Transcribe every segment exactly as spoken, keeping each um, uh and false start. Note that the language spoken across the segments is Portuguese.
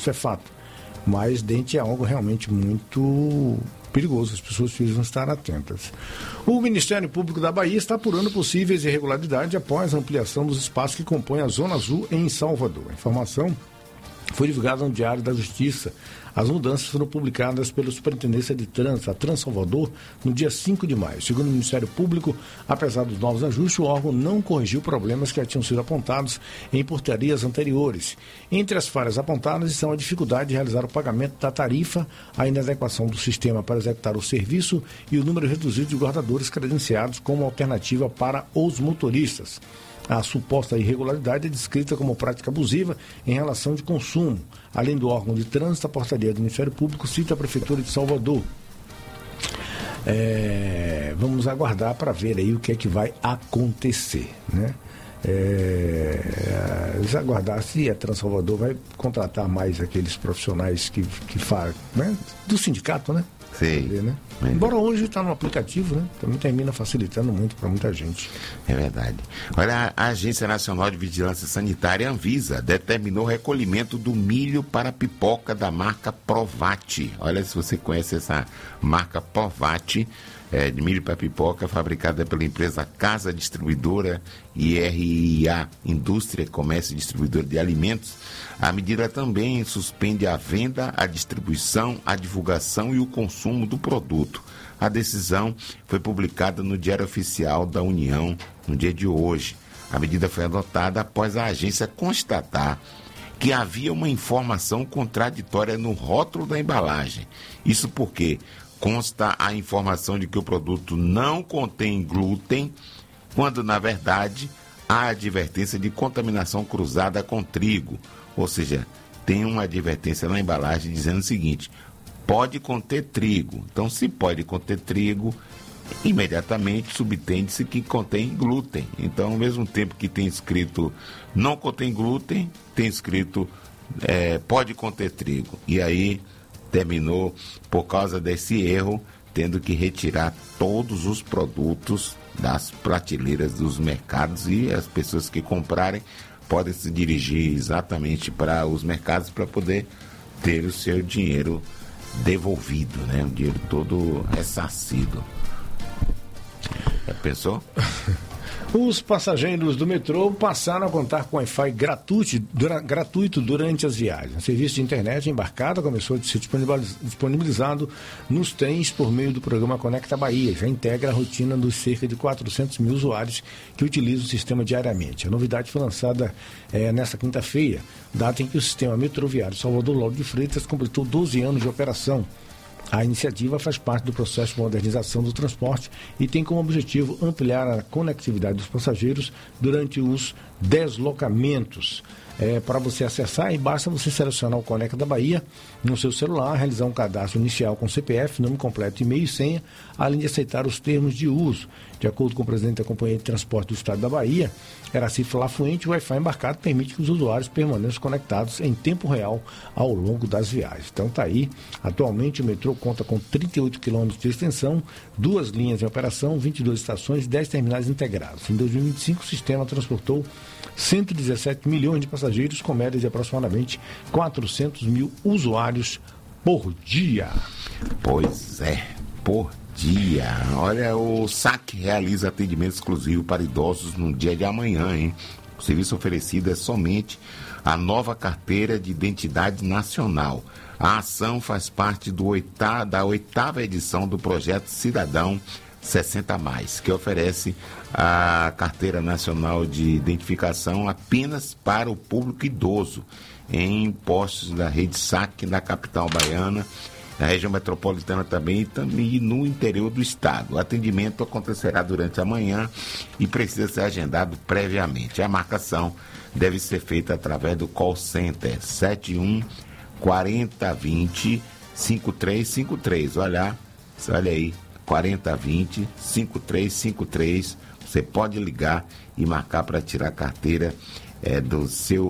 isso é fato. Mas dente é algo realmente muito perigoso, as pessoas precisam estar atentas. O Ministério Público da Bahia está apurando possíveis irregularidades após a ampliação dos espaços que compõem a Zona Azul em Salvador. A informação foi divulgada no Diário da Justiça. As mudanças foram publicadas pela Superintendência de Trânsito, a Transalvador, no dia cinco de maio. Segundo o Ministério Público, apesar dos novos ajustes, o órgão não corrigiu problemas que já tinham sido apontados em portarias anteriores. Entre as falhas apontadas estão a dificuldade de realizar o pagamento da tarifa, a inadequação do sistema para executar o serviço e o número reduzido de guardadores credenciados como alternativa para os motoristas. A suposta irregularidade é descrita como prática abusiva em relação de consumo. Além do órgão de trânsito, a portaria do Ministério Público cita a Prefeitura de Salvador. É, vamos aguardar para ver aí o que é que vai acontecer, né? É, aguardar se a Transalvador vai contratar mais aqueles profissionais que, que fazem, né? Do sindicato, né? Sim. Né? Embora hoje está no aplicativo, né? Também termina facilitando muito para muita gente. É verdade. Olha, a Agência Nacional de Vigilância Sanitária, Anvisa, determinou o recolhimento do milho para pipoca da marca Provati. Olha, se você conhece essa marca Provati, é, de milho para pipoca, fabricada pela empresa Casa Distribuidora e R I A Indústria, Comércio e Distribuidora de Alimentos. A medida também suspende a venda, a distribuição, a divulgação e o consumo do produto. A decisão foi publicada no Diário Oficial da União no dia de hoje. A medida foi adotada após a agência constatar que havia uma informação contraditória no rótulo da embalagem. Isso porque consta a informação de que o produto não contém glúten, quando, na verdade, há advertência de contaminação cruzada com trigo. Ou seja, tem uma advertência na embalagem dizendo o seguinte: pode conter trigo. Então, se pode conter trigo, imediatamente subtende-se que contém glúten. Então, ao mesmo tempo que tem escrito não contém glúten, tem escrito é, pode conter trigo. E aí terminou, por causa desse erro, tendo que retirar todos os produtos das prateleiras dos mercados, e as pessoas que comprarem podem se dirigir exatamente para os mercados para poder ter o seu dinheiro devolvido, né? O dinheiro todo ressarcido. Já pensou? Os passageiros do metrô passaram a contar com Wi-Fi gratuito, dura, gratuito durante as viagens. O serviço de internet embarcada começou a ser disponibilizado nos trens por meio do programa Conecta Bahia. Já integra a rotina dos cerca de quatrocentos mil usuários que utilizam o sistema diariamente. A novidade foi lançada é, nesta quinta-feira, data em que o sistema metroviário Salvador Laudo de Freitas completou doze anos de operação. A iniciativa faz parte do processo de modernização do transporte e tem como objetivo ampliar a conectividade dos passageiros durante os deslocamentos. É, para você acessar, e basta você selecionar o Conecta da Bahia no seu celular, realizar um cadastro inicial com C P F, nome completo, e-mail e senha, além de aceitar os termos de uso. De acordo com o presidente da Companhia de Transporte do Estado da Bahia, Heracif Lafuente, o Wi-Fi embarcado permite que os usuários permaneçam conectados em tempo real ao longo das viagens. Então está aí, atualmente o metrô conta com trinta e oito quilômetros de extensão, duas linhas em operação, vinte e duas estações e dez terminais integrados. Em dois mil e vinte e cinco, o sistema transportou cento e dezessete milhões de passageiros, com média de aproximadamente quatrocentos mil usuários por dia. Pois é, por dia. Olha, o S A C realiza atendimento exclusivo para idosos no dia de amanhã, hein? O serviço oferecido é somente a nova carteira de identidade nacional. A ação faz parte do oitavo, da oitava edição do projeto Cidadão sessenta a mais, que oferece a carteira nacional de identificação apenas para o público idoso em postos da rede S A C da capital baiana, na região metropolitana também, e também no interior do estado. O atendimento acontecerá durante a manhã e precisa ser agendado previamente. A marcação deve ser feita através do call center sete um quarenta vinte cinco três cinco três. Olha, olha aí, quarenta vinte cinco três cinco três. Você pode ligar e marcar para tirar a carteira é, do seu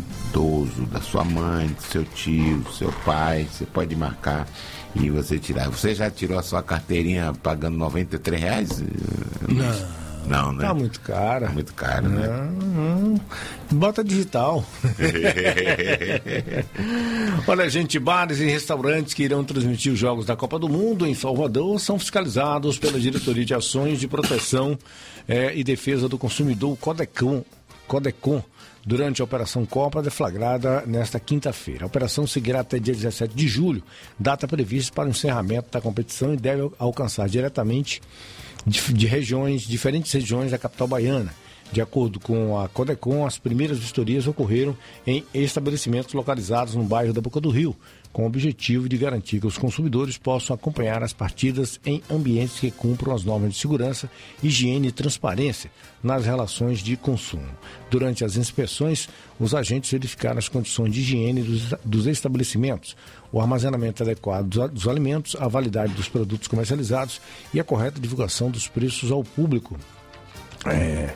idoso, da sua mãe, do seu tio, do seu pai. Você pode marcar e você tirar. Você já tirou a sua carteirinha pagando noventa e três reais? Não, Não, né? Tá muito cara. Tá muito caro, né? Não, não. Bota digital. Olha, gente, bares e restaurantes que irão transmitir os Jogos da Copa do Mundo em Salvador são fiscalizados pela Diretoria de Ações de Proteção eh, e Defesa do Consumidor, Codecon, Codecon, durante a Operação Copa, deflagrada nesta quinta-feira. A operação seguirá até dia dezessete de julho, data prevista para o encerramento da competição, e deve alcançar diretamente de, de regiões, diferentes regiões da capital baiana. De acordo com a Codecon, as primeiras vistorias ocorreram em estabelecimentos localizados no bairro da Boca do Rio, com o objetivo de garantir que os consumidores possam acompanhar as partidas em ambientes que cumpram as normas de segurança, higiene e transparência nas relações de consumo. Durante as inspeções, os agentes verificaram as condições de higiene dos, dos estabelecimentos, o armazenamento adequado dos, dos alimentos, a validade dos produtos comercializados e a correta divulgação dos preços ao público. É...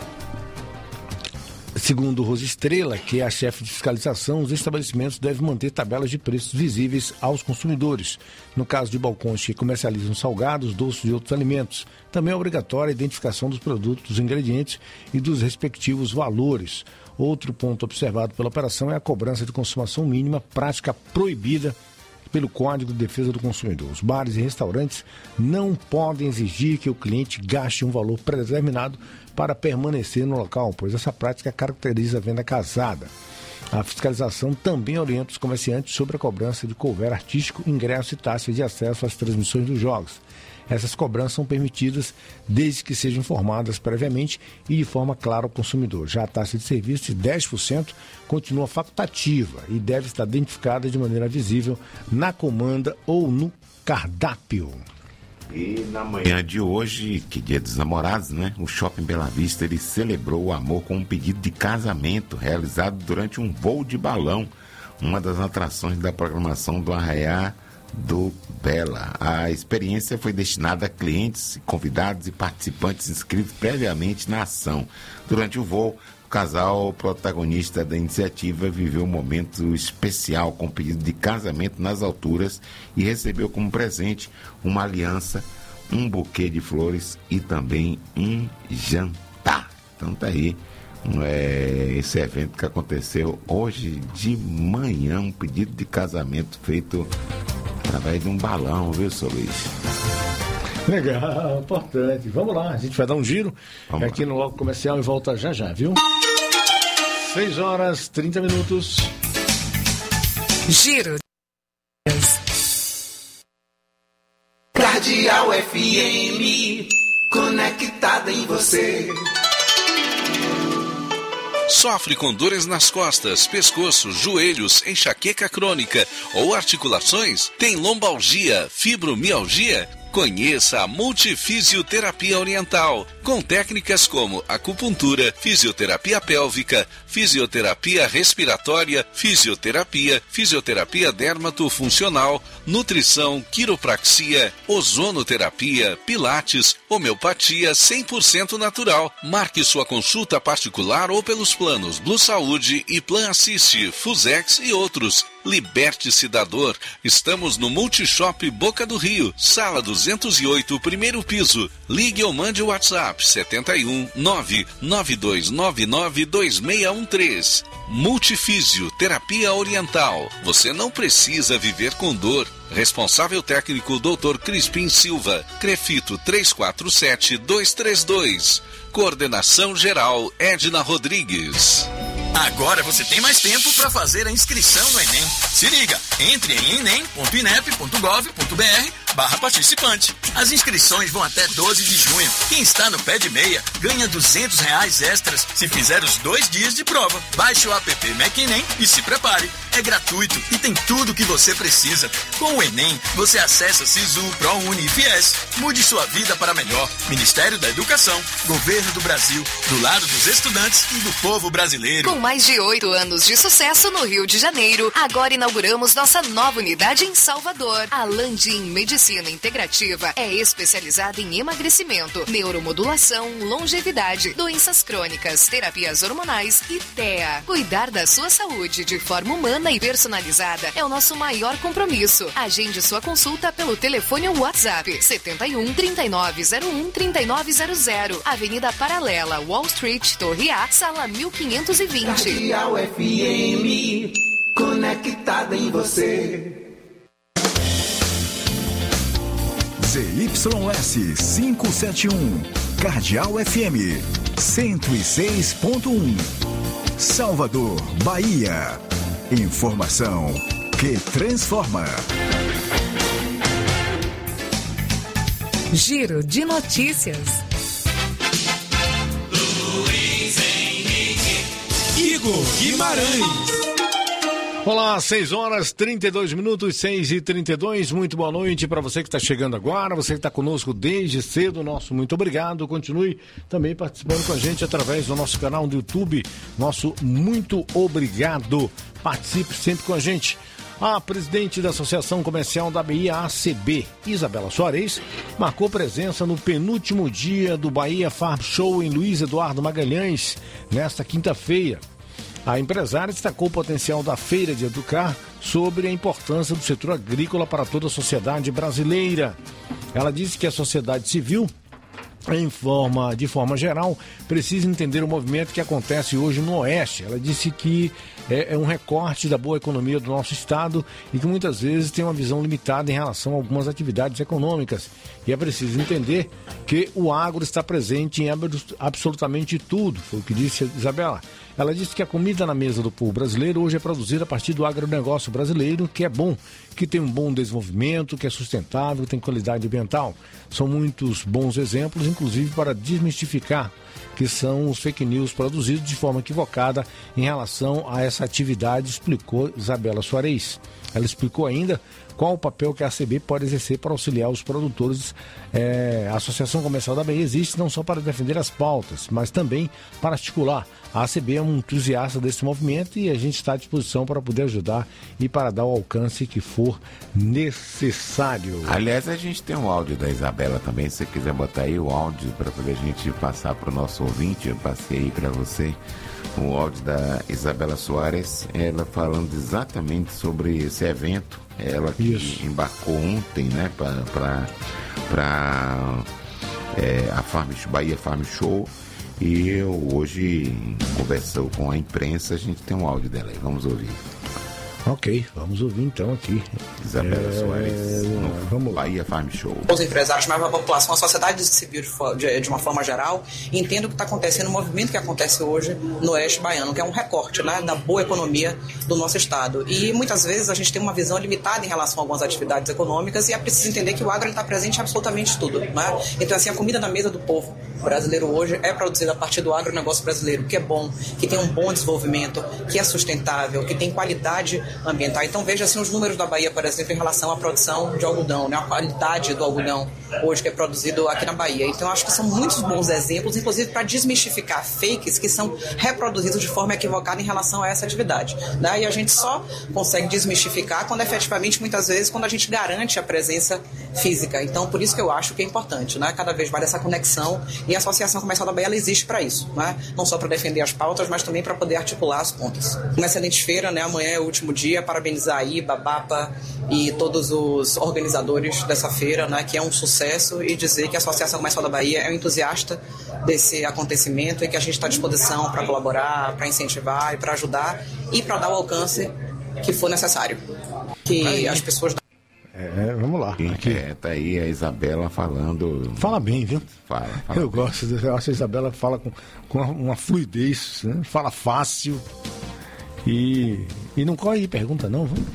Segundo Rose Estrela, que é a chefe de fiscalização, os estabelecimentos devem manter tabelas de preços visíveis aos consumidores. No caso de balcões que comercializam salgados, doces e outros alimentos, também é obrigatória a identificação dos produtos, dos ingredientes e dos respectivos valores. Outro ponto observado pela operação é a cobrança de consumação mínima, prática proibida pelo Código de Defesa do Consumidor. Os bares e restaurantes não podem exigir que o cliente gaste um valor predeterminado para permanecer no local, pois essa prática caracteriza a venda casada. A fiscalização também orienta os comerciantes sobre a cobrança de couvert artístico, ingresso e taxa de acesso às transmissões dos jogos. Essas cobranças são permitidas desde que sejam informadas previamente e de forma clara ao consumidor. Já a taxa de serviço de dez por cento continua facultativa e deve estar identificada de maneira visível na comanda ou no cardápio. E na manhã de hoje, que dia dos namorados, né? O Shopping Bela Vista, ele celebrou o amor com um pedido de casamento realizado durante um voo de balão, uma das atrações da programação do Arraiá do Bela. A experiência foi destinada a clientes, convidados e participantes inscritos previamente na ação. Durante o voo, o casal protagonista da iniciativa viveu um momento especial com pedido de casamento nas alturas e recebeu como presente uma aliança, um buquê de flores e também um jantar. Então tá aí é, esse evento que aconteceu hoje de manhã, um pedido de casamento feito através de um balão, viu, seu Luiz? Legal, importante. Vamos lá, a gente vai dar um giro Vamos aqui lá. no Bloco Comercial e volta já já, viu? seis horas, trinta minutos. Giro. Cardeal F M, conectada em você. Sofre com dores nas costas, pescoço, joelhos, enxaqueca crônica ou articulações? Tem lombalgia, fibromialgia? Conheça a Multifisioterapia Oriental, com técnicas como acupuntura, fisioterapia pélvica, fisioterapia respiratória, fisioterapia, fisioterapia dermatofuncional, nutrição, quiropraxia, ozonoterapia, pilates, homeopatia cem por cento natural. Marque sua consulta particular ou pelos planos Blue Saúde e Plan Assist, Fusex e outros. Liberte-se da dor. Estamos no Multishop Boca do Rio, sala duzentos e oito, primeiro piso. Ligue ou mande o WhatsApp sete um nove nove dois nove nove dois seis um três. Multifísio Terapia Oriental. Você não precisa viver com dor. Responsável técnico doutor Crispim Silva. Crefito três quatro sete dois três dois. Coordenação geral Edna Rodrigues. Agora você tem mais tempo para fazer a inscrição no Enem. Se liga, entre em enem ponto inep ponto gov ponto br barra participante. As inscrições vão até doze de junho. Quem está no pé de meia ganha duzentos reais extras se fizer os dois dias de prova. Baixe o app Mac Enem e se prepare. É gratuito e tem tudo o que você precisa. Com o Enem, você acessa Sisu, ProUni e Fies. Mude sua vida para melhor. Ministério da Educação, Governo do Brasil, do lado dos estudantes e do povo brasileiro. Com mais de oito anos de sucesso no Rio de Janeiro, agora inauguramos nossa nova unidade em Salvador. A Landim Medicina Integrativa é especializada em emagrecimento, neuromodulação, longevidade, doenças crônicas, terapias hormonais e T E A. Cuidar da sua saúde de forma humana humana e personalizada é o nosso maior compromisso. Agende sua consulta pelo telefone ou WhatsApp setenta e um, trinta e nove zero um, trinta e nove zero zero, Avenida Paralela, Wall Street, Torre A, sala mil quinhentos e vinte. Cardeal F M, conectada em você. Z Y S quinhentos e setenta e um, Cardeal F M, cento e seis ponto um. Salvador, Bahia. Informação que transforma. Giro de notícias. Luiz Henrique, Igor Guimarães. Olá, seis horas, trinta e dois minutos, seis e trinta e dois. Muito boa noite para você que está chegando agora, você que está conosco desde cedo. Nosso muito obrigado. Continue também participando com a gente através do nosso canal do YouTube. Nosso muito obrigado. Participe sempre com a gente. A presidente da Associação Comercial da Bahia, A C B, Isabela Soares, marcou presença no penúltimo dia do Bahia Farm Show em Luiz Eduardo Magalhães, nesta quinta-feira. A empresária destacou o potencial da feira de educar sobre a importância do setor agrícola para toda a sociedade brasileira. Ela disse que a sociedade civil, em forma, de forma geral, precisa entender o movimento que acontece hoje no Oeste. Ela disse que é, é um recorte da boa economia do nosso estado e que muitas vezes tem uma visão limitada em relação a algumas atividades econômicas. E é preciso entender que o agro está presente em absolutamente tudo, foi o que disse Isabela. Ela disse que a comida na mesa do povo brasileiro hoje é produzida a partir do agronegócio brasileiro, que é bom, que tem um bom desenvolvimento, que é sustentável, que tem qualidade ambiental. São muitos bons exemplos, inclusive para desmistificar que são os fake news produzidos de forma equivocada em relação a essa atividade, explicou Isabela Soares. Ela explicou ainda qual o papel que a A C B pode exercer para auxiliar os produtores. É, a Associação Comercial da Bahia existe não só para defender as pautas, mas também para articular. A A C B é um entusiasta desse movimento e a gente está à disposição para poder ajudar e para dar o alcance que for necessário. Aliás, a gente tem um áudio da Isabela também, se você quiser botar aí o áudio para poder a gente passar para o nosso ouvinte, eu passei aí para você o áudio da Isabela Soares, ela falando exatamente sobre esse evento, ela que Isso. embarcou ontem, né, para é, a Farm, Bahia Farm Show, e eu, hoje conversou com a imprensa, a gente tem um áudio dela aí, vamos ouvir. Ok, vamos ouvir então aqui. Isabela é... Soares, no vamos lá. Bahia Farm Show. Os empresários, mas a população, a sociedade civil de, de uma forma geral, entende o que está acontecendo, o movimento que acontece hoje no Oeste Baiano, que é um recorte, né, da boa economia do nosso estado. E muitas vezes a gente tem uma visão limitada em relação a algumas atividades econômicas e é preciso entender que o agro está presente em absolutamente tudo. Né? Então, assim, a comida na mesa do povo brasileiro hoje é produzida a partir do agronegócio brasileiro, que é bom, que tem um bom desenvolvimento, que é sustentável, que tem qualidade ambiental. Então veja assim os números da Bahia, por exemplo, em relação à produção de algodão, né? A qualidade do algodão hoje que é produzido aqui na Bahia. Então acho que são muitos bons exemplos, inclusive para desmistificar fakes que são reproduzidos de forma equivocada em relação a essa atividade. Né? E a gente só consegue desmistificar quando efetivamente, muitas vezes, quando a gente garante a presença física. Então por isso que eu acho que é importante, né? Cada vez mais essa conexão, e a Associação Comercial da Bahia ela existe para isso, né? Não só para defender as pautas, mas também para poder articular as pontas. Uma excelente feira, né? Amanhã é o último dia, parabenizar aí Babapa e todos os organizadores dessa feira, né, que é um sucesso, e dizer que a Associação Comercial da Bahia é um entusiasta desse acontecimento e que a gente está à disposição para colaborar, para incentivar e para ajudar e para dar o alcance que for necessário. Que aí as pessoas... É, vamos lá. Aqui. É, tá aí a Isabela falando... Fala bem, viu? Fala, fala Eu bem. gosto, eu acho que a Isabela fala com, com uma, uma fluidez, né? Fala fácil. E, e não corre de pergunta não, viu?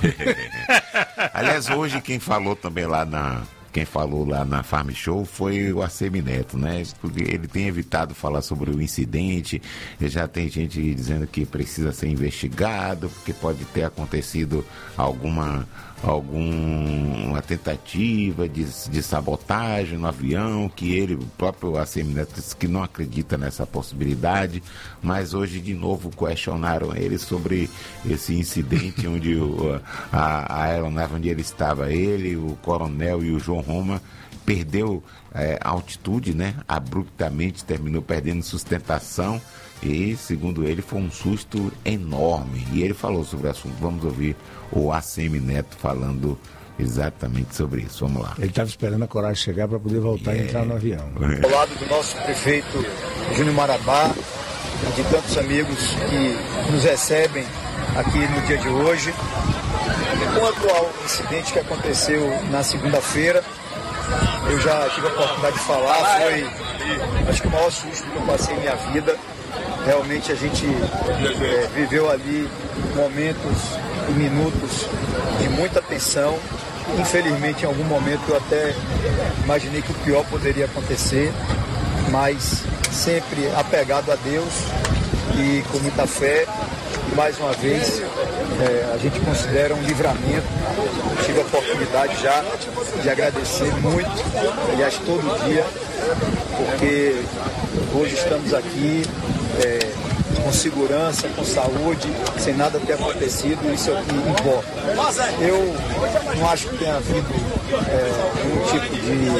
Aliás, hoje quem falou também lá na... Quem falou lá na Farm Show foi o Arcemi Neto, né? Porque ele tem evitado falar sobre o incidente, já tem gente dizendo que precisa ser investigado, porque pode ter acontecido alguma, alguma tentativa de, de sabotagem no avião, que ele, o próprio Arcemi Neto, disse que não acredita nessa possibilidade, mas hoje de novo questionaram ele sobre esse incidente onde o, a, a aeronave onde ele estava, ele, o coronel e o João Roma, perdeu é, altitude, né? Abruptamente terminou perdendo sustentação E, segundo ele, foi um susto enorme. E ele falou sobre o assunto. Vamos ouvir o ACM Neto falando exatamente sobre isso. Vamos lá. Ele estava esperando a coragem chegar para poder voltar yeah. e entrar no avião. Ao lado do nosso prefeito Júnior Marabá, de tantos amigos que nos recebem aqui no dia de hoje. Quanto ao incidente que aconteceu na segunda-feira, eu já tive a oportunidade de falar, foi acho que o maior susto que eu passei em minha vida. Realmente a gente é, viveu ali momentos e minutos de muita tensão. Infelizmente, em algum momento eu até imaginei que o pior poderia acontecer, mas sempre apegado a Deus e com muita fé. E mais uma vez, é, a gente considera um livramento. Eu tive a oportunidade já de agradecer muito, aliás, todo dia, porque hoje estamos aqui é, com segurança, com saúde, sem nada ter acontecido, isso é o que importa. Eu não acho que tenha havido é, nenhum tipo de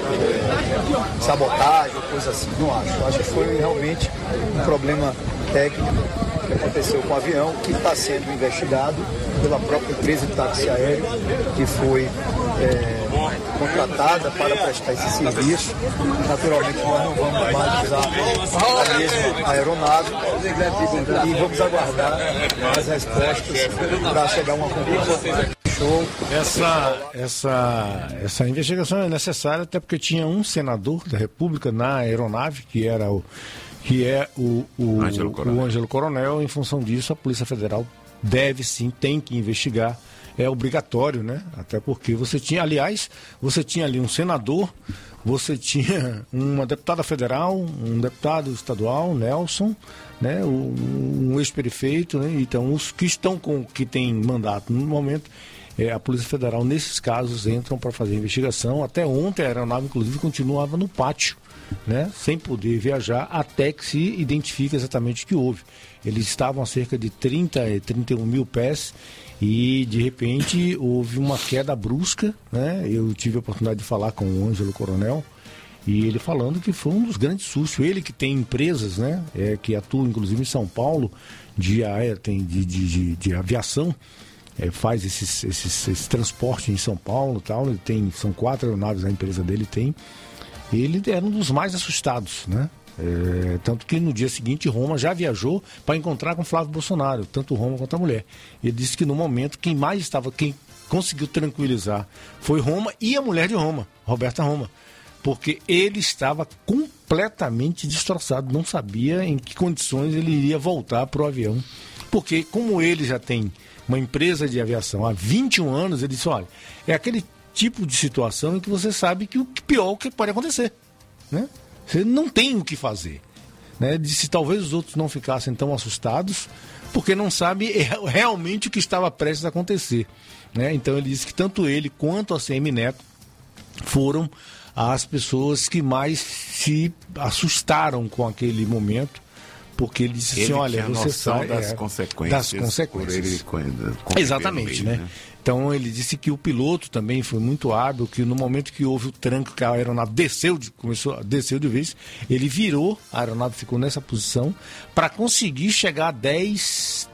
é, sabotagem ou coisa assim, não acho. Eu acho que foi realmente um problema técnico que aconteceu com o avião, que está sendo investigado pela própria empresa de táxi aéreo, que foi é, contratada para prestar esse serviço. Naturalmente nós não vamos mais usar a mesma aeronave e vamos aguardar as respostas para chegar a uma conclusão. Show. Essa, essa, essa investigação é necessária até porque tinha um senador da República na aeronave, que era o que é o, o, Ângelo Coronel. o Ângelo Coronel. Em função disso, a Polícia Federal deve sim, tem que investigar. É obrigatório, né? Até porque você tinha, aliás, você tinha ali um senador, você tinha uma deputada federal, um deputado estadual, Nelson, né? Um, um ex-prefeito, né? Então, os que estão com, que têm mandato no momento, é, a Polícia Federal, nesses casos, entram para fazer investigação. Até ontem a aeronave, inclusive, continuava no pátio, né, sem poder viajar, até que se identifique exatamente o que houve. Eles estavam a cerca de trinta, trinta e um mil pés e, de repente, houve uma queda brusca, né? Eu tive a oportunidade de falar com o Ângelo Coronel e ele falando que foi um dos grandes sustos. Ele que tem empresas, né, é, que atuam, inclusive, em São Paulo, de, tem de, de, de, de aviação, é, faz esses, esses, esse transporte em São Paulo e tal. Ele tem, são quatro aeronaves, a empresa dele tem. Ele era um dos mais assustados, né? É, tanto que no dia seguinte Roma já viajou para encontrar com Flávio Bolsonaro, tanto Roma quanto a mulher. Ele disse que no momento quem mais estava, quem conseguiu tranquilizar foi Roma e a mulher de Roma, Roberta Roma, porque ele estava completamente destroçado, não sabia em que condições ele iria voltar para o avião, porque como ele já tem uma empresa de aviação há vinte e um anos, ele disse, olha, é aquele tipo de situação em que você sabe que o pior que pode acontecer, né? Você não tem o que fazer, né? Disse, talvez os outros não ficassem tão assustados, porque não sabe realmente o que estava prestes a acontecer, né? Então ele disse que tanto ele quanto a A C M Neto foram as pessoas que mais se assustaram com aquele momento, porque ele disse ele assim, olha, você sabe das, é, consequências das consequências. Por ele, exatamente, meio, né? né? Então ele disse que o piloto também foi muito hábil, que no momento que houve o tranco, que a aeronave desceu de, começou, desceu de vez, ele virou, a aeronave ficou nessa posição, para conseguir chegar a dez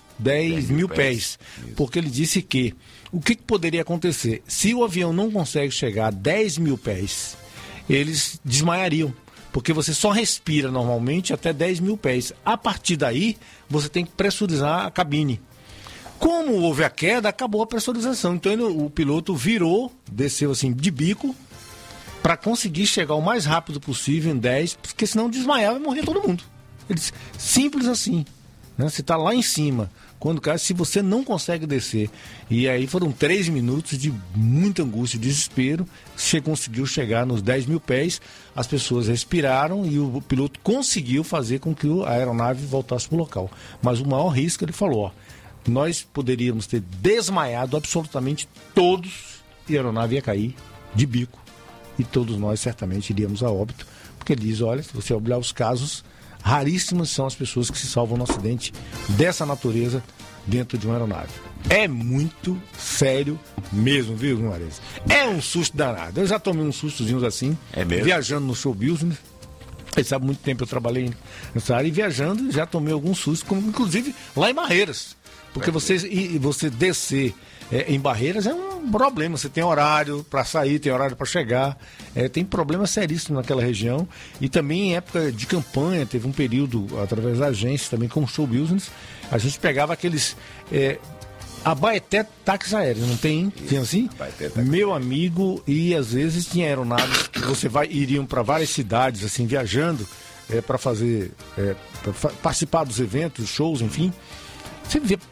mil pés. pés porque ele disse que o que, que poderia acontecer? Se o avião não consegue chegar a dez mil pés, eles desmaiariam. Porque você só respira normalmente até dez mil pés. A partir daí, você tem que pressurizar a cabine. Como houve a queda, acabou a pressurização. Então ele, o piloto virou, desceu assim de bico, para conseguir chegar o mais rápido possível em dez, porque senão desmaiava e morria todo mundo. Ele disse, simples assim. Né? Você está lá em cima. Quando cai, se você não consegue descer. E aí foram três minutos de muita angústia e desespero. Você conseguiu chegar nos dez mil pés, as pessoas respiraram e o piloto conseguiu fazer com que a aeronave voltasse para o local. Mas o maior risco, ele falou, ó, nós poderíamos ter desmaiado absolutamente todos e a aeronave ia cair de bico. E todos nós certamente iríamos a óbito. Porque ele diz, olha, se você olhar os casos, raríssimas são as pessoas que se salvam no acidente dessa natureza dentro de uma aeronave. É muito sério mesmo, viu, Guimarães? É um susto danado. Eu já tomei uns sustozinhos assim, é mesmo? Viajando no show business. Ele sabe, muito tempo eu trabalhei nessa área e viajando, já tomei alguns sustos, como inclusive lá em Barreiras. Porque você, e você descer é, em Barreiras é um problema. Você tem horário para sair, tem horário para chegar. É, tem problema seríssimo naquela região. E também em época de campanha, teve um período, através da agência, também com o show business, a gente pegava aqueles... É, Abaeté táxi aéreo, não tem? Isso, tinha assim? Meu amigo, e às vezes tinha aeronaves que você vai, iriam para várias cidades, assim, viajando, é, para fazer, é, pra fa- participar dos eventos, shows, enfim. Você via.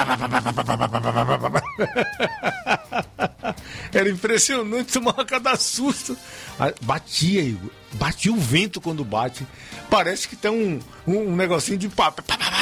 Era impressionante, tomava cada susto. Batia, Igor. Batia o vento quando bate. Parece que tem um, um, um negocinho de papo.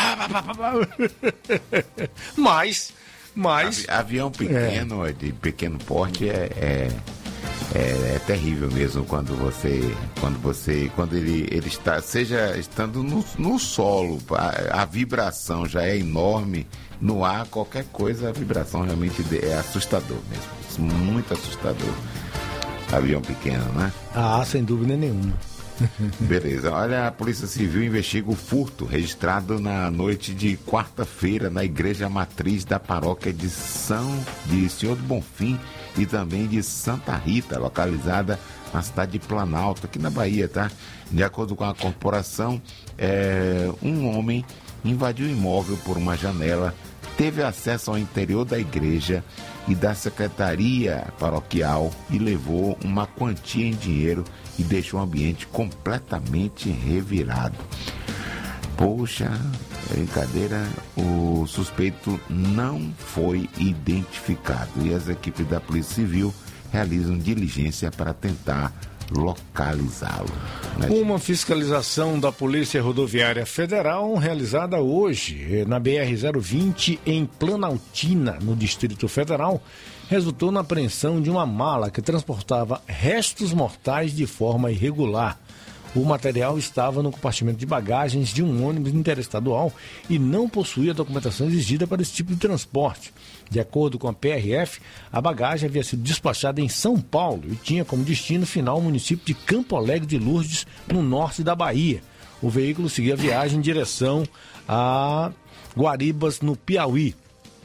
Mas. Mas, avião pequeno, é. de pequeno porte, é, é, é, é terrível mesmo quando você, quando você, quando ele, ele está, seja estando no, no solo, a, a vibração já é enorme, no ar, qualquer coisa, a vibração realmente é assustador mesmo, muito assustador. Avião pequeno, né? Ah, sem dúvida nenhuma. Beleza, olha, a Polícia Civil investiga o furto registrado na noite de quarta-feira na igreja matriz da paróquia de São de Senhor do Bonfim e também de Santa Rita, localizada na cidade de Planalto, aqui na Bahia, tá? De acordo com a corporação, é, um homem invadiu o imóvel por uma janela, teve acesso ao interior da igreja e da secretaria paroquial e levou uma quantia em dinheiro e deixou o ambiente completamente revirado. Poxa, brincadeira, o suspeito não foi identificado e as equipes da Polícia Civil realizam diligência para tentar localizá-lo. Né? Uma fiscalização da Polícia Rodoviária Federal realizada hoje na B R zero vinte em Planaltina, no Distrito Federal, resultou na apreensão de uma mala que transportava restos mortais de forma irregular. O material estava no compartimento de bagagens de um ônibus interestadual e não possuía a documentação exigida para esse tipo de transporte. De acordo com a P R F, a bagagem havia sido despachada em São Paulo e tinha como destino final o município de Campo Alegre de Lourdes, no norte da Bahia. O veículo seguia a viagem em direção a Guaribas, no Piauí.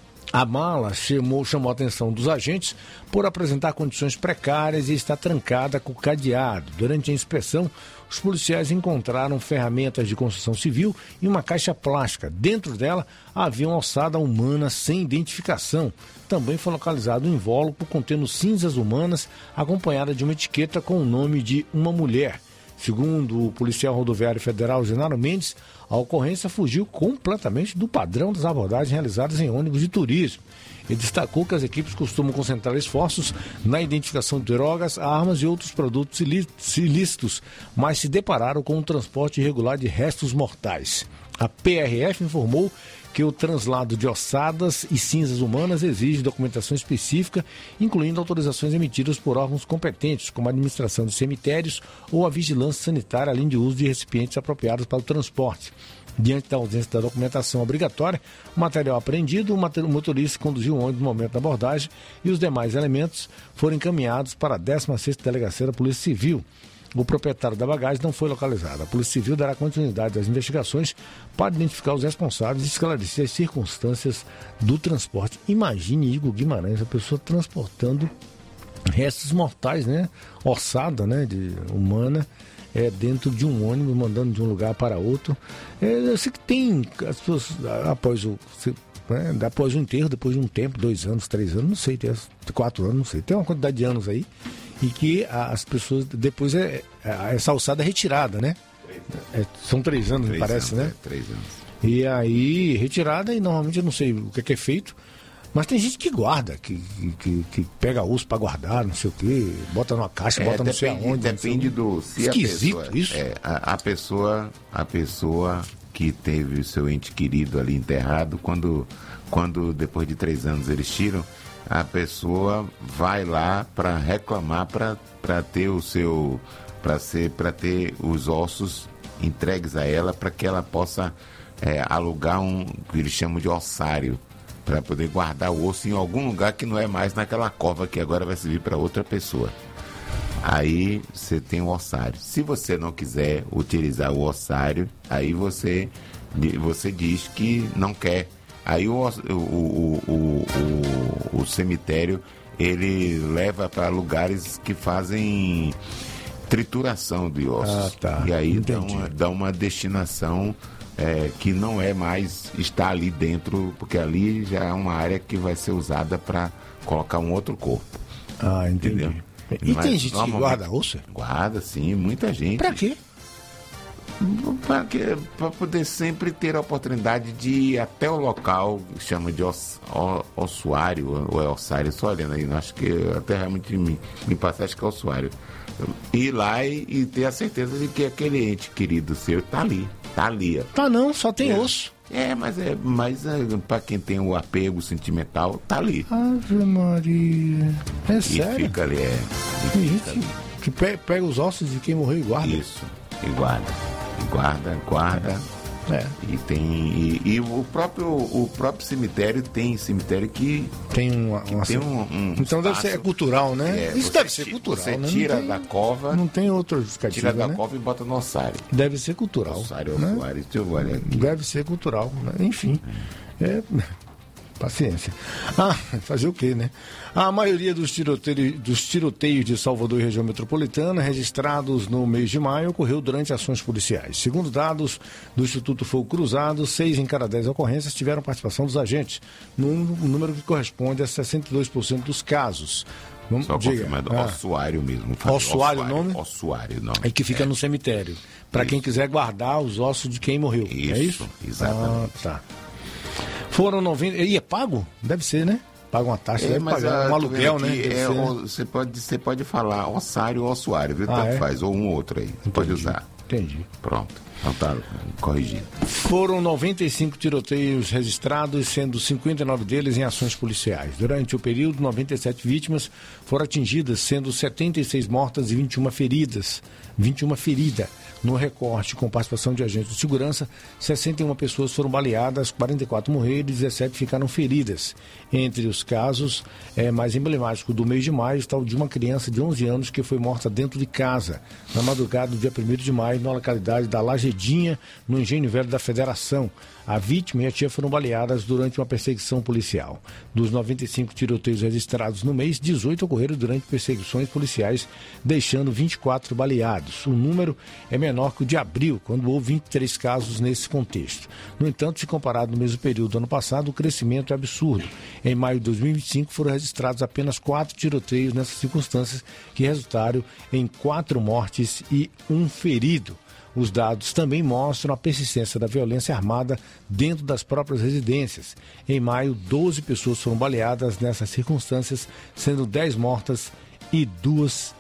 A mala chamou, chamou a atenção dos agentes por apresentar condições precárias e estar trancada com cadeado. Durante a inspeção, os policiais encontraram ferramentas de construção civil e uma caixa plástica. Dentro dela havia uma ossada humana sem identificação. Também foi localizado um invólucro contendo cinzas humanas, acompanhada de uma etiqueta com o nome de uma mulher. Segundo o policial rodoviário federal Genaro Mendes, a ocorrência fugiu completamente do padrão das abordagens realizadas em ônibus de turismo. Ele destacou que as equipes costumam concentrar esforços na identificação de drogas, armas e outros produtos ilícitos, mas se depararam com um transporte irregular de restos mortais. A P R F informou que o translado de ossadas e cinzas humanas exige documentação específica, incluindo autorizações emitidas por órgãos competentes, como a administração de cemitérios ou a vigilância sanitária, além de uso de recipientes apropriados para o transporte. Diante da ausência da documentação obrigatória, o material apreendido, o motorista conduziu o ônibus no momento da abordagem e os demais elementos foram encaminhados para a décima sexta Delegacia da Polícia Civil. O proprietário da bagagem não foi localizado. A Polícia Civil dará continuidade às investigações para identificar os responsáveis e esclarecer as circunstâncias do transporte. Imagine, Igor Guimarães, a pessoa transportando restos mortais, né? Ossada, né? De, humana, é, dentro de um ônibus, mandando de um lugar para outro. É, eu sei que tem as pessoas, após o... Né, após o enterro, depois de um tempo, dois anos, três anos, não sei, tem quatro anos, não sei, tem uma quantidade de anos aí, e que as pessoas, depois é, é essa alçada é retirada, né? É, são três anos, três me parece, anos, né? É, três anos. E aí, retirada, e normalmente eu não sei o que é, que é feito, mas tem gente que guarda, que, que, que pega osso para guardar, não sei o que, bota numa caixa, é, bota depende, não sei aonde. Depende do... Se esquisito a pessoa, isso. É, a, a pessoa, a pessoa que teve o seu ente querido ali enterrado, quando, quando depois de três anos eles tiram, a pessoa vai lá para reclamar, para ter o seu, para ser, para ter os ossos entregues a ela, para que ela possa é, alugar um que eles chamam de ossário, para poder guardar o osso em algum lugar que não é mais naquela cova que agora vai servir para outra pessoa. Aí você tem o ossário. Se você não quiser utilizar o ossário, aí você, você diz que não quer. Aí o, o, o, o, o, o cemitério, ele leva para lugares que fazem trituração de ossos. Ah, tá. E aí dá Entendi. uma, dá uma destinação é, que não é mais estar ali dentro, porque ali já é uma área que vai ser usada para colocar um outro corpo. Ah, entendi. Entendeu? E Mas, tem gente que guarda osso? Guarda, sim, muita gente. Pra quê? Para poder sempre ter a oportunidade de ir até o local, que chama de os, o, ossuário, ou é ossário, só olhando aí, acho que até realmente me, me passa, acho que é ossuário. Ir lá e, e ter a certeza de que aquele ente querido seu tá ali, tá ali. Ó. Tá não, só tem é. osso. É, mas é, mas é, para quem tem o apego sentimental, tá ali. Ave Maria. É e sério? fica ali, é. E Tem fica gente ali. que pe- pega os ossos de quem morreu e guarda. Isso, e guarda. E guarda, guarda. É. E tem. E, e o, próprio, o próprio cemitério tem cemitério que. Tem uma. uma tem um, um então deve ser é cultural, né? É, Isso você deve ser ti- cultural. Você né? tira Não tem- da cova. Não tem outra justificativa. Tira da né? cova e bota no ossário. Deve ser cultural. Ossário, né? ossuário. Deixa eu olhar aqui. Deve ser cultural, né? Enfim. É. Paciência. Ah, fazer o quê, né? A maioria dos tiroteios, dos tiroteios de Salvador e região metropolitana registrados no mês de maio ocorreu durante ações policiais. Segundo dados do Instituto Fogo Cruzado, seis em cada dez ocorrências tiveram participação dos agentes, num número que corresponde a sessenta e dois por cento dos casos. Vamos, Só diga. confirmando, Ah. ossuário mesmo. Ossuário o nome? Ossuário, não. É que fica É. no cemitério. Para quem quiser guardar os ossos de quem morreu. Isso, é isso? exatamente. Ah, tá. Foram noventa. E é pago? Deve ser, né? Paga uma taxa, É, deve mas pagar ah, um tô aluguel, vendo né? aqui, Deve é, ser, né? o- você, pode, você pode falar ossário ou ossuário, viu? Ah, Tanto é? faz, ou um ou outro aí. Você pode usar. Entendi. Pronto. Então tá corrigido. Foram noventa e cinco tiroteios registrados, sendo cinquenta e nove deles em ações policiais. Durante o período, noventa e sete vítimas foram atingidas, sendo setenta e seis mortas e vinte e uma feridas. vinte e uma feridas. No recorte, com participação de agentes de segurança, sessenta e uma pessoas foram baleadas, quarenta e quatro morreram e dezessete ficaram feridas. Entre os casos é, mais emblemático do mês de maio está o de uma criança de onze anos que foi morta dentro de casa, na madrugada do dia primeiro de maio, na localidade da Lagedinha, no Engenho Velho da Federação. A vítima e a tia foram baleadas durante uma perseguição policial. Dos noventa e cinco tiroteios registrados no mês, dezoito ocorreram durante perseguições policiais, deixando vinte e quatro baleados. O número é menor que o de abril, quando houve vinte e três casos nesse contexto. No entanto, se comparado no mesmo período do ano passado, o crescimento é absurdo. Em maio de dois mil e vinte e cinco foram registrados apenas quatro tiroteios nessas circunstâncias, que resultaram em quatro mortes e um ferido. Os dados também mostram a persistência da violência armada dentro das próprias residências. Em maio, doze pessoas foram baleadas nessas circunstâncias, sendo dez mortas e duas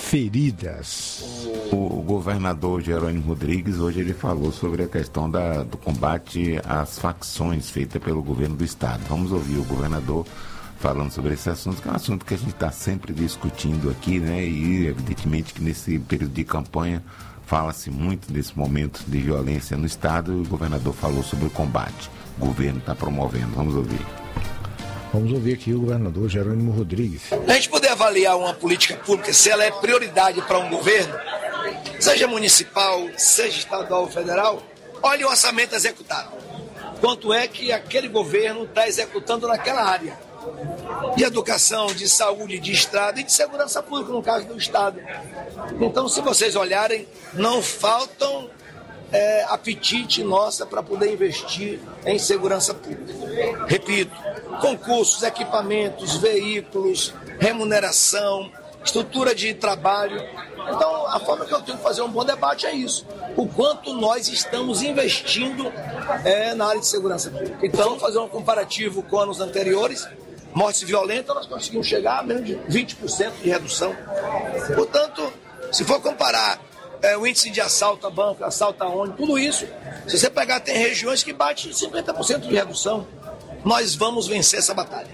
feridas. O governador Jerônimo Rodrigues, hoje ele falou sobre a questão da, do combate às facções feita pelo governo do estado. Vamos ouvir o governador falando sobre esse assunto, que é um assunto que a gente está sempre discutindo aqui, né? E evidentemente que nesse período de campanha fala-se muito desse momento de violência no estado, e o governador falou sobre o combate. O governo está promovendo. Vamos ouvir. Vamos ouvir aqui o governador Jerônimo Rodrigues. A gente poder avaliar uma política pública, se ela é prioridade para um governo, seja municipal, seja estadual ou federal, olhe o orçamento executado. Quanto é que aquele governo está executando naquela área de educação, de saúde, de estrada e de segurança pública, no caso do estado. Então, se vocês olharem, não faltam é, apetite nossa para poder investir em segurança pública. Repito, concursos, equipamentos, veículos, remuneração, estrutura de trabalho. Então, a forma que eu tenho de fazer um bom debate é isso. O quanto nós estamos investindo é, na área de segurança pública. Então, vamos fazer um comparativo com anos anteriores. Morte violenta, nós conseguimos chegar a menos de vinte por cento de redução. Portanto, se for comparar é, o índice de assalto a banco, assalto a ônibus, tudo isso, se você pegar, tem regiões que bate cinquenta por cento de redução. Nós vamos vencer essa batalha.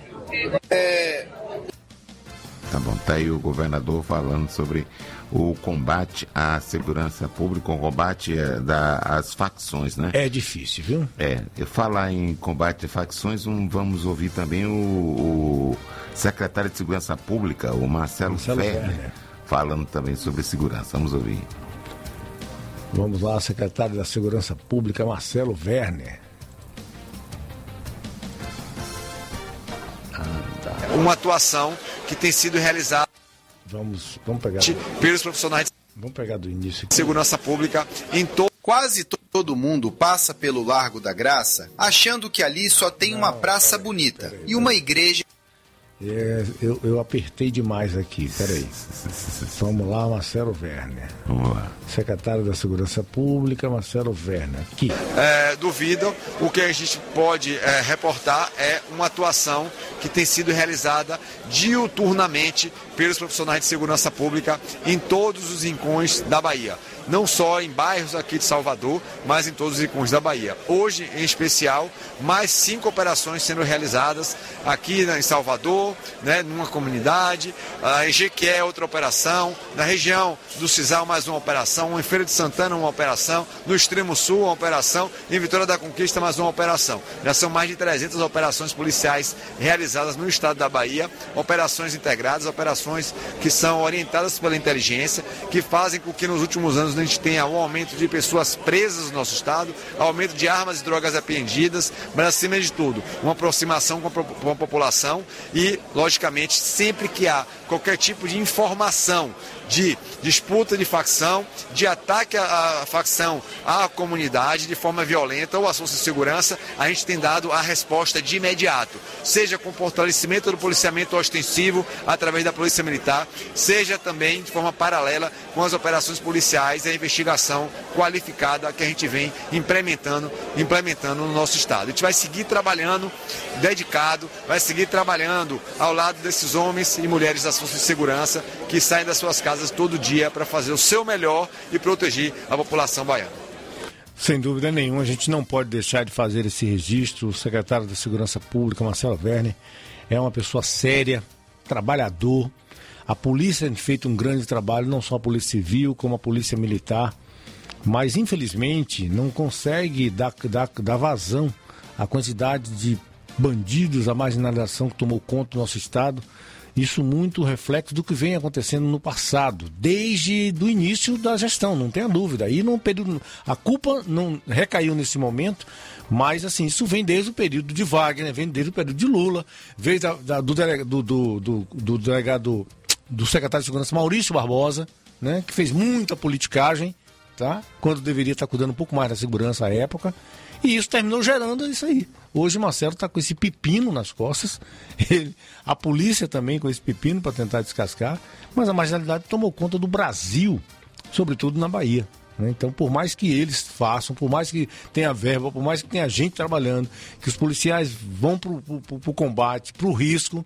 É... Tá bom, tá aí o governador falando sobre o combate à segurança pública, o combate é, da, às facções, né? É difícil, viu? É, eu falar em combate a facções, um, vamos ouvir também o, o secretário de Segurança Pública, o Marcelo, Marcelo Ferner, Ferner, falando também sobre segurança. Vamos ouvir. Vamos lá, secretário da Segurança Pública, Marcelo Werner. Uma atuação que tem sido realizada vamos, vamos pegar pelos profissionais vamos pegar do início de segurança pública em todo. Quase todo mundo passa pelo Largo da Graça achando que ali só tem uma praça bonita e uma igreja. É, eu, eu apertei demais aqui, peraí. Vamos lá, Marcelo Werner. Vamos lá. Secretário da Segurança Pública, Marcelo Werner. Aqui. É, duvido, o que a gente pode é, reportar é uma atuação que tem sido realizada diuturnamente pelos profissionais de segurança pública em todos os rincões da Bahia. Não só em bairros aqui de Salvador, mas em todos os rincões da Bahia. Hoje, em especial, mais cinco operações sendo realizadas aqui em Salvador, né, numa comunidade, em Jequié, outra operação, na região do Cisal, mais uma operação, em Feira de Santana, uma operação, no Extremo Sul, uma operação, em Vitória da Conquista, mais uma operação. Já são mais de trezentas operações policiais realizadas no estado da Bahia, operações integradas, operações que são orientadas pela inteligência, que fazem com que nos últimos anos a gente tenha um aumento de pessoas presas no nosso estado, aumento de armas e drogas apreendidas, mas acima de tudo, uma aproximação com a, com a população e, logicamente, sempre que há qualquer tipo de informação de disputa de facção, de ataque à, à facção à comunidade de forma violenta ou à força de segurança, a gente tem dado a resposta de imediato, seja com o fortalecimento do policiamento ostensivo através da Polícia Militar, seja também de forma paralela com as operações policiais e a investigação qualificada que a gente vem implementando, implementando no nosso estado. A gente vai seguir trabalhando dedicado, vai seguir trabalhando ao lado desses homens e mulheres das forças de segurança que saem das suas casas todo dia para fazer o seu melhor e proteger a população baiana. Sem dúvida nenhuma, a gente não pode deixar de fazer esse registro. O secretário da Segurança Pública, Marcelo Werner, é uma pessoa séria, trabalhador. A polícia tem feito um grande trabalho, não só a Polícia Civil, como a Polícia Militar, mas infelizmente não consegue dar, dar, dar vazão à quantidade de bandidos, a marginalização que tomou conta do nosso estado. Isso muito reflexo do que vem acontecendo no passado, desde o início da gestão, não tenha dúvida. Aí no período, a culpa não recaiu nesse momento, mas assim, isso vem desde o período de Wagner, vem desde o período de Lula, veio da, da, do, delega, do, do, do, do delegado, do secretário de Segurança Maurício Barbosa, né, que fez muita politicagem, tá? Quando deveria estar cuidando um pouco mais da segurança à época. E isso terminou gerando isso aí. Hoje o Marcelo está com esse pepino nas costas, ele, a polícia também com esse pepino para tentar descascar, mas a marginalidade tomou conta do Brasil, sobretudo na Bahia. Né? Então, por mais que eles façam, por mais que tenha verba, por mais que tenha gente trabalhando, que os policiais vão para o combate, para o risco,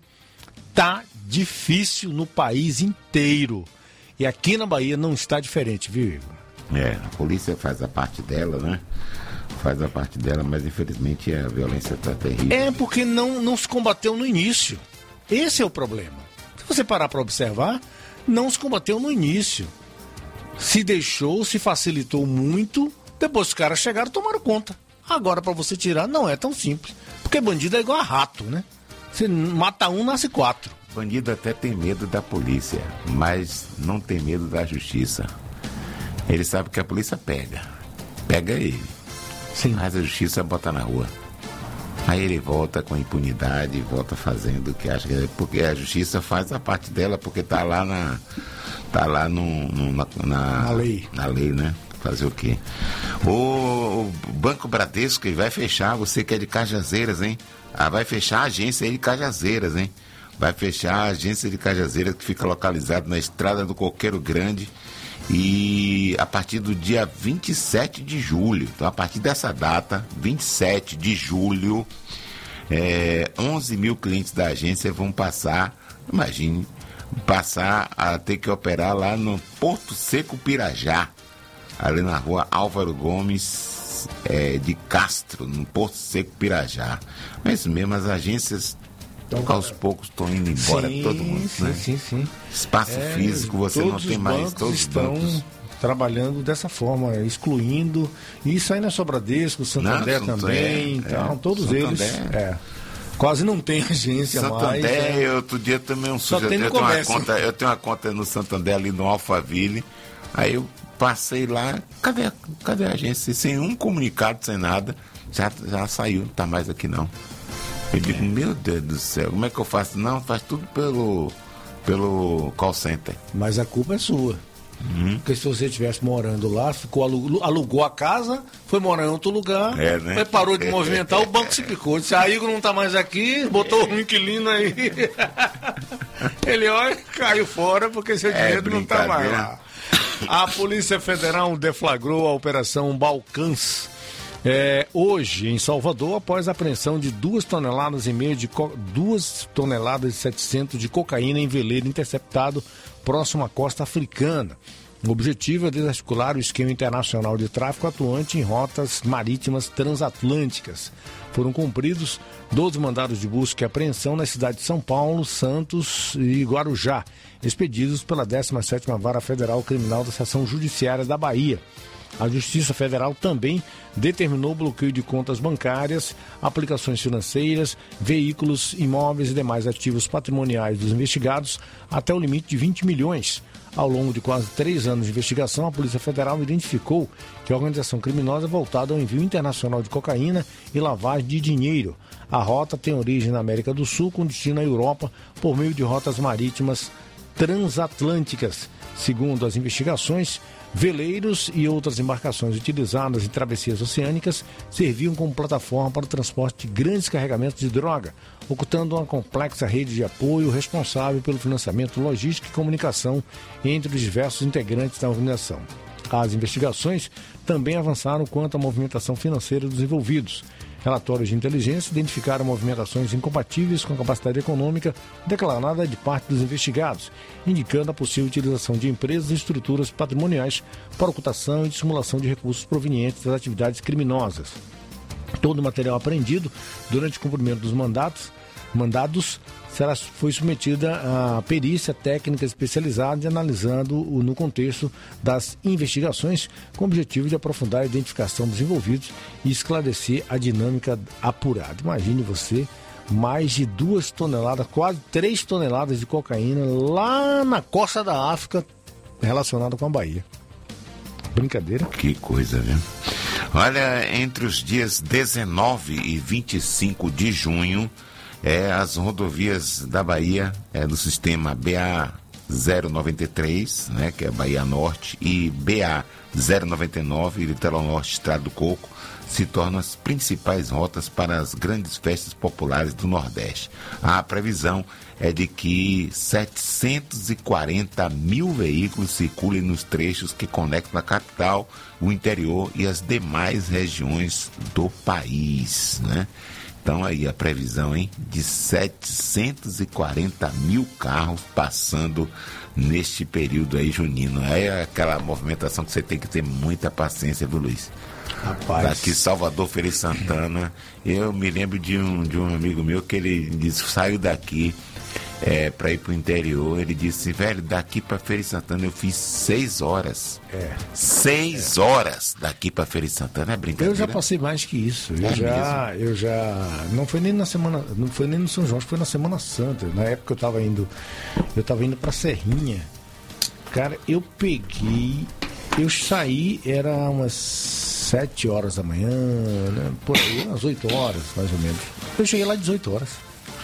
tá difícil no país inteiro. E aqui na Bahia não está diferente, viu, Igor? É, a polícia faz a parte dela, né? Faz a parte dela, mas infelizmente a violência está terrível. É porque não, não se combateu no início. Esse é o problema. Se você parar para observar, não se combateu no início. Se deixou, se facilitou muito, depois os caras chegaram e tomaram conta. Agora para você tirar não é tão simples. Porque bandido é igual a rato, né? Você mata um, nasce quatro. Bandido até tem medo da polícia, mas não tem medo da justiça. Ele sabe que a polícia pega. Pega ele. Sim. Mas a justiça bota na rua. Aí ele volta com impunidade, volta fazendo o que acha que é. Porque a justiça faz a parte dela, porque tá lá na. Tá lá no, no, na, na, na lei. Na lei, né? Fazer o quê? O, o Banco Bradesco que vai fechar, você que é de Cajazeiras, hein? Ah, vai fechar a agência aí de Cajazeiras, hein? Vai fechar a agência de Cajazeiras que fica localizada na estrada do Coqueiro Grande. E a partir do dia vinte e sete de julho, então a partir dessa data, vinte e sete de julho, é, onze mil clientes da agência vão passar, imagine, passar a ter que operar lá no Porto Seco Pirajá, ali na rua Álvaro Gomes é, de Castro, no Porto Seco Pirajá. Mas mesmo as agências aos poucos estão indo embora, sim, todo mundo, sim, né? Sim, sim. Espaço é, físico você não tem mais, todos os bancos trabalhando dessa forma, excluindo, e isso aí não é só Bradesco, Santander não, também, é, então, é, todos Santander, eles. É. Quase não tem agência Santander, mais. Santander, é... outro dia também um Só sujeito. tem no eu, tenho uma comércio. conta, eu tenho uma conta no Santander ali no Alphaville. Aí eu passei lá, cadê, cadê a agência? Sem um comunicado, sem nada, já, já saiu, não tá mais aqui não. Eu digo, meu Deus do céu, como é que eu faço? Não, faz tudo pelo, pelo call center. Mas a culpa é sua. Uhum. Porque se você estivesse morando lá, ficou, alugou, alugou a casa, foi morar em outro lugar, é, né? Aí parou de movimentar, o banco se picou. Disse, a Igor não tá mais aqui, botou o inquilino aí. Ele, olha, caiu fora porque seu dinheiro é não tá mais lá. A Polícia Federal deflagrou a Operação Balcãs é, hoje em Salvador, após a apreensão de duas toneladas e meia de co... duas toneladas e setecentos de cocaína em veleiro interceptado próximo à costa africana. O objetivo é desarticular o esquema internacional de tráfico atuante em rotas marítimas transatlânticas. Foram cumpridos doze mandados de busca e apreensão nas cidades de São Paulo, Santos e Guarujá, expedidos pela décima sétima Vara Federal Criminal da Seção Judiciária da Bahia. A Justiça Federal também determinou o bloqueio de contas bancárias, aplicações financeiras, veículos, imóveis e demais ativos patrimoniais dos investigados até o limite de vinte milhões. Ao longo de quase três anos de investigação, a Polícia Federal identificou que a organização criminosa é voltada ao envio internacional de cocaína e lavagem de dinheiro. A rota tem origem na América do Sul, com destino à Europa, por meio de rotas marítimas transatlânticas. Segundo as investigações, veleiros e outras embarcações utilizadas em travessias oceânicas serviam como plataforma para o transporte de grandes carregamentos de droga, ocultando uma complexa rede de apoio responsável pelo financiamento, logística e comunicação entre os diversos integrantes da organização. As investigações também avançaram quanto à movimentação financeira dos envolvidos. Relatórios de inteligência identificaram movimentações incompatíveis com a capacidade econômica declarada de parte dos investigados, indicando a possível utilização de empresas e estruturas patrimoniais para ocultação e dissimulação de recursos provenientes das atividades criminosas. Todo o material apreendido durante o cumprimento dos mandatos, mandados será, foi submetida à perícia técnica especializada e analisando no contexto das investigações com o objetivo de aprofundar a identificação dos envolvidos e esclarecer a dinâmica apurada. Imagine você, mais de duas toneladas, quase três toneladas de cocaína lá na costa da África relacionada com a Bahia. Brincadeira? Que coisa, viu? Olha, entre os dias dezenove e vinte e cinco de junho, É, as rodovias da Bahia, é, do sistema B A zero noventa e três, né, que é Bahia Norte, e B A zero noventa e nove, Litoral Norte, Estrada do Coco, se tornam as principais rotas para as grandes festas populares do Nordeste. A previsão é de que setecentos e quarenta mil veículos circulem nos trechos que conectam a capital, o interior e as demais regiões do país, né? Então aí a previsão, hein, de setecentos e quarenta mil carros passando neste período aí junino. É aquela movimentação que você tem que ter muita paciência, viu, Luiz? Rapaz. Daqui Salvador, Feira de Santana, eu me lembro de um, de um amigo meu que ele disse, saiu daqui é, para ir pro interior, ele disse, velho, daqui para Feira de Santana eu fiz seis horas. É. Seis é. horas daqui para Feira de Santana, é brincadeira? Eu já passei mais que isso. Eu é já, mesmo? eu já. Não foi nem na semana. Não foi nem no São João, foi na Semana Santa. Na época eu tava indo. Eu tava indo pra Serrinha. Cara, eu peguei. Eu saí, era umas sete horas da manhã, né? Por aí, umas oito horas, mais ou menos. Eu cheguei lá às dezoito horas.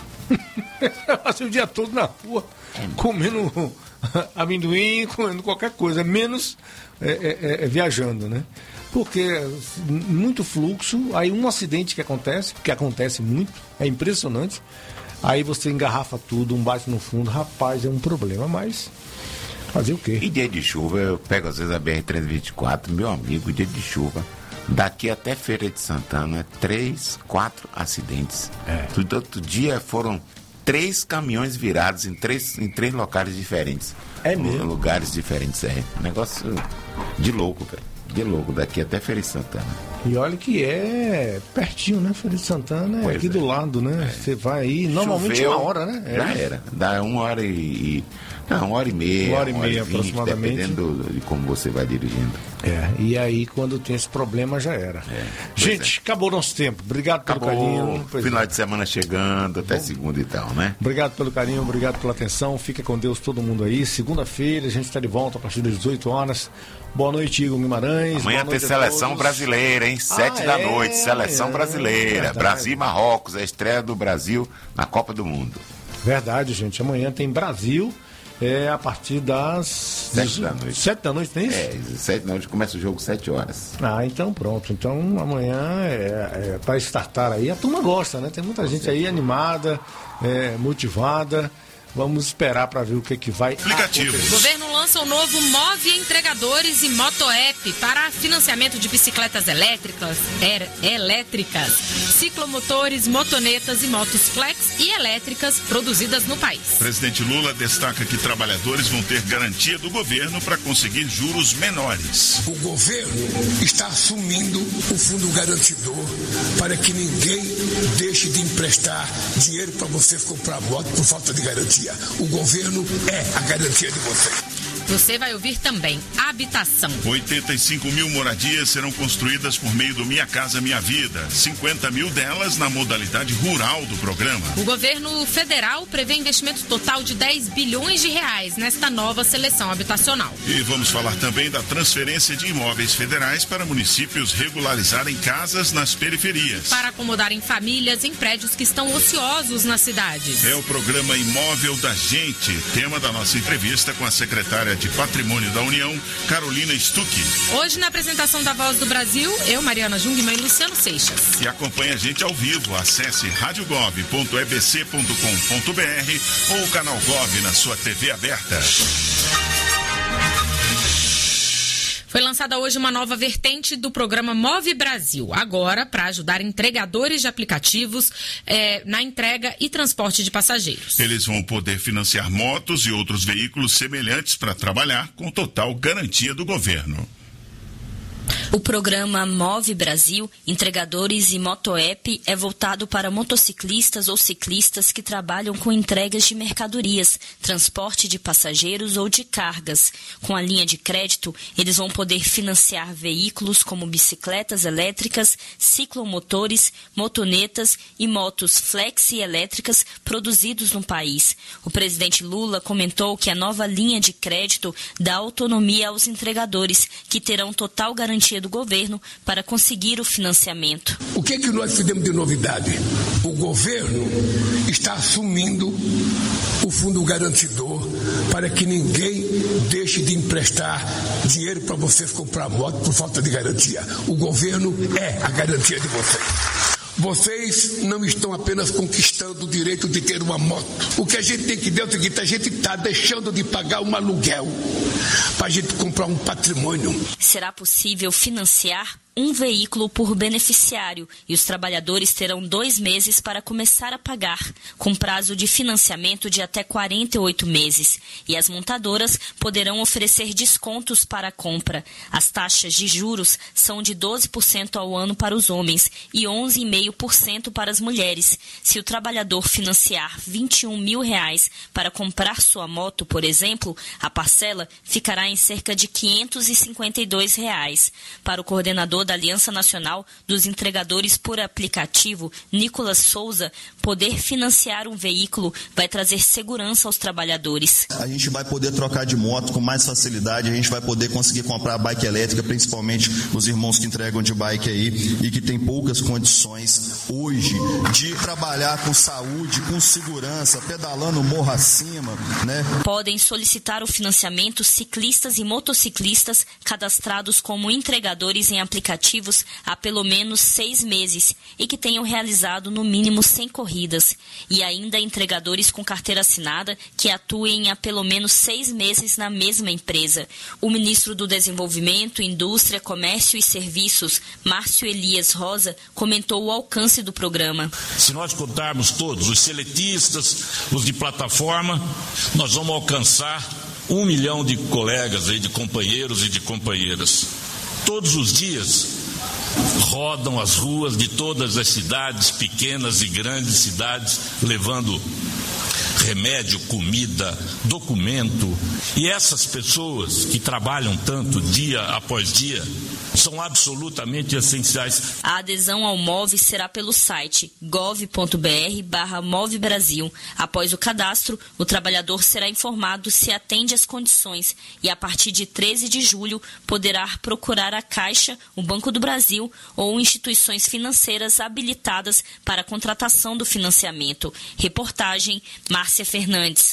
Eu passei o dia todo na rua, comendo amendoim, comendo qualquer coisa, menos é, é, é, viajando, né? Porque muito fluxo, aí um acidente que acontece, que acontece muito, é impressionante, aí você engarrafa tudo, um bate no fundo, rapaz, é um problema, mas fazer o quê? E dia de chuva, eu pego às vezes a B R trezentos e vinte e quatro, meu amigo, dia de chuva, daqui até Feira de Santana, três, quatro acidentes. É. Todo outro dia foram três caminhões virados em três, em três locais diferentes. É mesmo? Lugares diferentes, é. Negócio de louco, velho. De louco, daqui até Feira de Santana. E olha que é pertinho, né? Feira de Santana é Pois aqui é. do lado, né? Você vai aí, normalmente Choveu, uma hora, né? É. Já era. Dá uma hora e... e não, uma hora e meia. Uma hora e meia, vinte, aproximadamente. Dependendo de como você vai dirigindo. É, e aí quando tem esse problema já era. É, Gente, é. acabou nosso tempo. Obrigado pelo Acabou, carinho. Pois final é. de semana chegando, até segunda e tal, né? Obrigado pelo carinho, obrigado pela atenção. Fica com Deus todo mundo aí. Segunda-feira a gente está de volta a partir das dezoito horas. Boa noite, Igor Guimarães. Amanhã tem seleção brasileira, hein? Sete ah, da é? noite, seleção é, brasileira. é Brasil e Marrocos, a estreia do Brasil na Copa do Mundo. Verdade, gente. Amanhã tem Brasil. É a partir das... Sete da noite. Sete da noite, tem isso? É, sete da noite começa o jogo sete horas. Ah, então pronto. Então amanhã é, é para startar aí. A turma gosta, né? Tem muita gente aí animada, é, motivada. Vamos esperar para ver o que, que vai Aplicativo. acontecer. O governo lança o novo Move Entregadores e Motoapp para financiamento de bicicletas elétricas, er, elétricas, ciclomotores, motonetas e motos flex e elétricas produzidas no país. Presidente Lula destaca que trabalhadores vão ter garantia do governo para conseguir juros menores. O governo está assumindo o fundo garantidor para que ninguém deixe de emprestar dinheiro para vocês comprar moto por falta de garantia. O governo é a garantia de vocês. Você vai ouvir também habitação. oitenta e cinco mil moradias serão construídas por meio do Minha Casa Minha Vida. cinquenta mil delas na modalidade rural do programa. O governo federal prevê investimento total de dez bilhões de reais nesta nova seleção habitacional. E vamos falar também da transferência de imóveis federais para municípios regularizarem casas nas periferias. Para acomodarem famílias em prédios que estão ociosos nas cidades. É o programa Imóvel da Gente, tema da nossa entrevista com a secretária de Patrimônio da União, Carolina Stucchi. Hoje, na apresentação da Voz do Brasil, eu, Mariana Jungmann e Luciano Seixas. E acompanhe a gente ao vivo. Acesse radiogov ponto e b c ponto com ponto b r ou o canal Gov na sua T V aberta. Foi lançada hoje uma nova vertente do programa Move Brasil, agora para ajudar entregadores de aplicativos é, na entrega e transporte de passageiros. Eles vão poder financiar motos e outros veículos semelhantes para trabalhar com total garantia do governo. O programa Move Brasil, Entregadores e Motoapp é voltado para motociclistas ou ciclistas que trabalham com entregas de mercadorias, transporte de passageiros ou de cargas. Com a linha de crédito, eles vão poder financiar veículos como bicicletas elétricas, ciclomotores, motonetas e motos flex e elétricas produzidos no país. O presidente Lula comentou que a nova linha de crédito dá autonomia aos entregadores, que terão total garantia do governo para conseguir o financiamento. O que é que nós fizemos de novidade? O governo está assumindo o fundo garantidor para que ninguém deixe de emprestar dinheiro para vocês comprar moto por falta de garantia. O governo é a garantia de vocês. Vocês não estão apenas conquistando o direito de ter uma moto. O que a gente tem que ver é o seguinte: a gente está deixando de pagar um aluguel para a gente comprar um patrimônio. Será possível financiar um veículo por beneficiário e os trabalhadores terão dois meses para começar a pagar, com prazo de financiamento de até quarenta e oito meses. E as montadoras poderão oferecer descontos para a compra. As taxas de juros são de doze por cento ao ano para os homens e onze vírgula cinco por cento para as mulheres. Se o trabalhador financiar vinte e um mil reais para comprar sua moto, por exemplo, a parcela ficará em cerca de quinhentos e cinquenta e dois reais. Para o coordenador da Aliança Nacional dos Entregadores por Aplicativo, Nicolas Souza, poder financiar um veículo vai trazer segurança aos trabalhadores. A gente vai poder trocar de moto com mais facilidade, a gente vai poder conseguir comprar bike elétrica, principalmente os irmãos que entregam de bike aí e que tem poucas condições hoje de trabalhar com saúde, com segurança, pedalando morro acima, né? Podem solicitar o financiamento ciclistas e motociclistas cadastrados como entregadores em aplicativos há pelo menos seis meses e que tenham realizado no mínimo cem corridas. E ainda entregadores com carteira assinada que atuem há pelo menos seis meses na mesma empresa. O ministro do Desenvolvimento, Indústria, Comércio e Serviços, Márcio Elias Rosa, comentou o alcance do programa. Se nós contarmos todos, os seletistas, os de plataforma, nós vamos alcançar um milhão de colegas aí, de companheiros e de companheiras. todos os dias rodam as ruas de todas as cidades, pequenas e grandes cidades, levando remédio, comida, documento. E essas pessoas que trabalham tanto dia após dia são absolutamente essenciais. A adesão ao M O V será pelo site gov.br barra Move Brasil. Após o cadastro, o trabalhador será informado se atende às condições e, a partir de treze de julho, poderá procurar a Caixa, o Banco do Brasil ou instituições financeiras habilitadas para a contratação do financiamento. Reportagem Márcia Fernandes.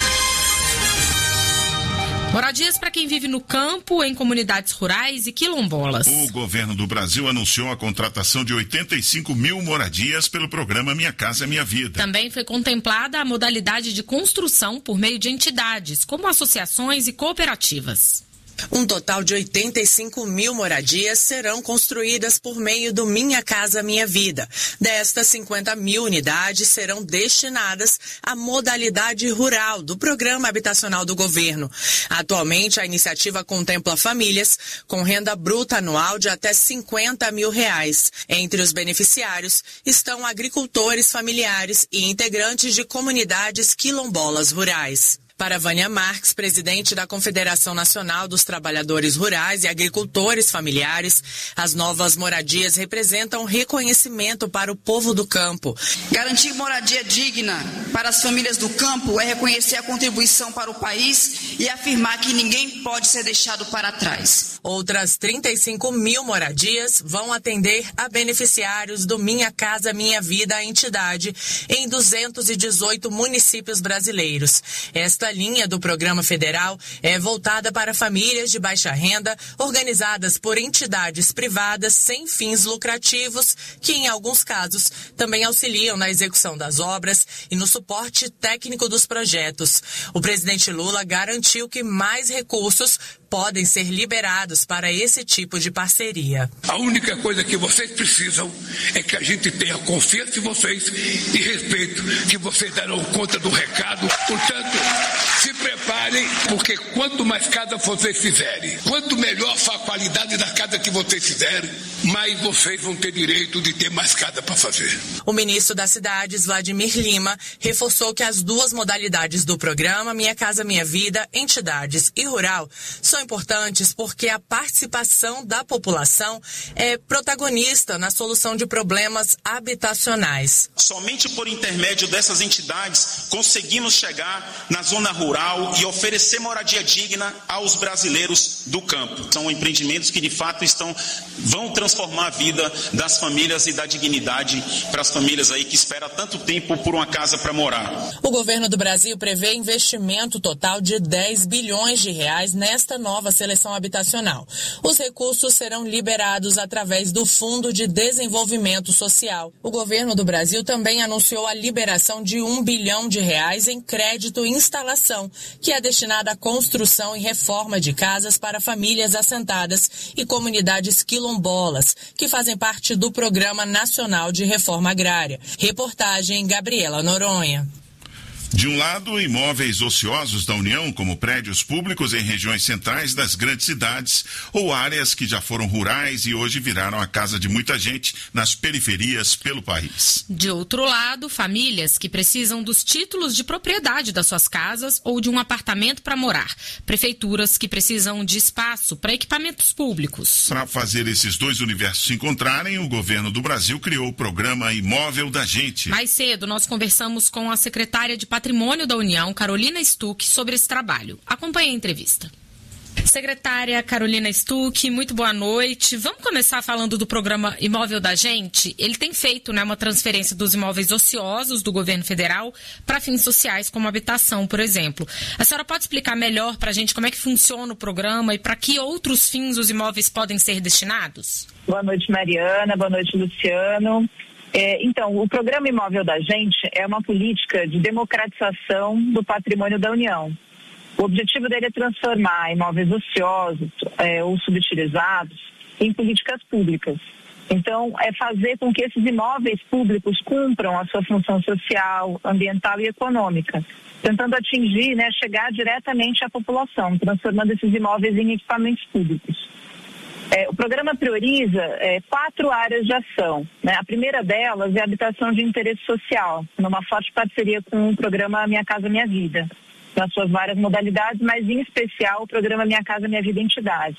Moradias para quem vive no campo, em comunidades rurais e quilombolas. O governo do Brasil anunciou a contratação de oitenta e cinco mil moradias pelo programa Minha Casa Minha Vida. Também foi contemplada a modalidade de construção por meio de entidades, como associações e cooperativas. Um total de oitenta e cinco mil moradias serão construídas por meio do Minha Casa Minha Vida. Destas, cinquenta mil unidades serão destinadas à modalidade rural do Programa Habitacional do Governo. Atualmente, a iniciativa contempla famílias com renda bruta anual de até cinquenta mil reais. Entre os beneficiários estão agricultores familiares e integrantes de comunidades quilombolas rurais. Para Vânia Marques, presidente da Confederação Nacional dos Trabalhadores Rurais e Agricultores Familiares, as novas moradias representam reconhecimento para o povo do campo. Garantir moradia digna para as famílias do campo é reconhecer a contribuição para o país e afirmar que ninguém pode ser deixado para trás. Outras trinta e cinco mil moradias vão atender a beneficiários do Minha Casa Minha Vida, a entidade, em duzentos e dezoito municípios brasileiros. Esta linha do programa federal é voltada para famílias de baixa renda, organizadas por entidades privadas sem fins lucrativos, que em alguns casos também auxiliam na execução das obras e no suporte técnico dos projetos. O presidente Lula garantiu que mais recursos podem ser liberados para esse tipo de parceria. A única coisa que vocês precisam é que a gente tenha confiança em vocês e respeito, que vocês darão conta do recado. Portanto, se preparem, porque quanto mais casa vocês fizerem, quanto melhor for a qualidade da casa que vocês fizerem, mais vocês vão ter direito de ter mais casa para fazer. O ministro das Cidades, Vladimir Lima, reforçou que as duas modalidades do programa Minha Casa Minha Vida, entidades e rural, são importantes porque a participação da população é protagonista na solução de problemas habitacionais. Somente por intermédio dessas entidades conseguimos chegar na zona rural e oferecer moradia digna aos brasileiros do campo. São empreendimentos que de fato estão, vão transformar a vida das famílias e da dignidade para as famílias aí que esperam tanto tempo por uma casa para morar. O governo do Brasil prevê investimento total de dez bilhões de reais nesta nova seleção habitacional. Os recursos serão liberados através do Fundo de Desenvolvimento Social. O governo do Brasil também anunciou a liberação de um bilhão de reais em crédito e instalação, que é destinada à construção e reforma de casas para famílias assentadas e comunidades quilombolas, que fazem parte do Programa Nacional de Reforma Agrária. Reportagem Gabriela Noronha. De um lado, imóveis ociosos da União, como prédios públicos em regiões centrais das grandes cidades ou áreas que já foram rurais e hoje viraram a casa de muita gente nas periferias pelo país. De outro lado, famílias que precisam dos títulos de propriedade das suas casas ou de um apartamento para morar. Prefeituras que precisam de espaço para equipamentos públicos. Para fazer esses dois universos se encontrarem, o governo do Brasil criou o programa Imóvel da Gente. Mais cedo, nós conversamos com a secretária de Patrimônio da União, Carolina Stuck, sobre esse trabalho. Acompanhe a entrevista. Secretária Carolina Stuck, muito boa noite. Vamos começar falando do programa Imóvel da Gente. Ele tem feito, né, uma transferência dos imóveis ociosos do governo federal para fins sociais, como habitação, por exemplo. A senhora pode explicar melhor para a gente como é que funciona o programa e para que outros fins os imóveis podem ser destinados? Boa noite, Mariana. Boa noite, Luciano. É, então, o Programa Imóvel da Gente é uma política de democratização do patrimônio da União. O objetivo dele é transformar imóveis ociosos é, ou subutilizados em políticas públicas. Então, é fazer com que esses imóveis públicos cumpram a sua função social, ambiental e econômica, tentando atingir, né, chegar diretamente à população, transformando esses imóveis em equipamentos públicos. É, o programa prioriza é, quatro áreas de ação, né? A primeira delas é a habitação de interesse social, numa forte parceria com o programa Minha Casa Minha Vida, nas suas várias modalidades, mas em especial o programa Minha Casa Minha Vida Entidades.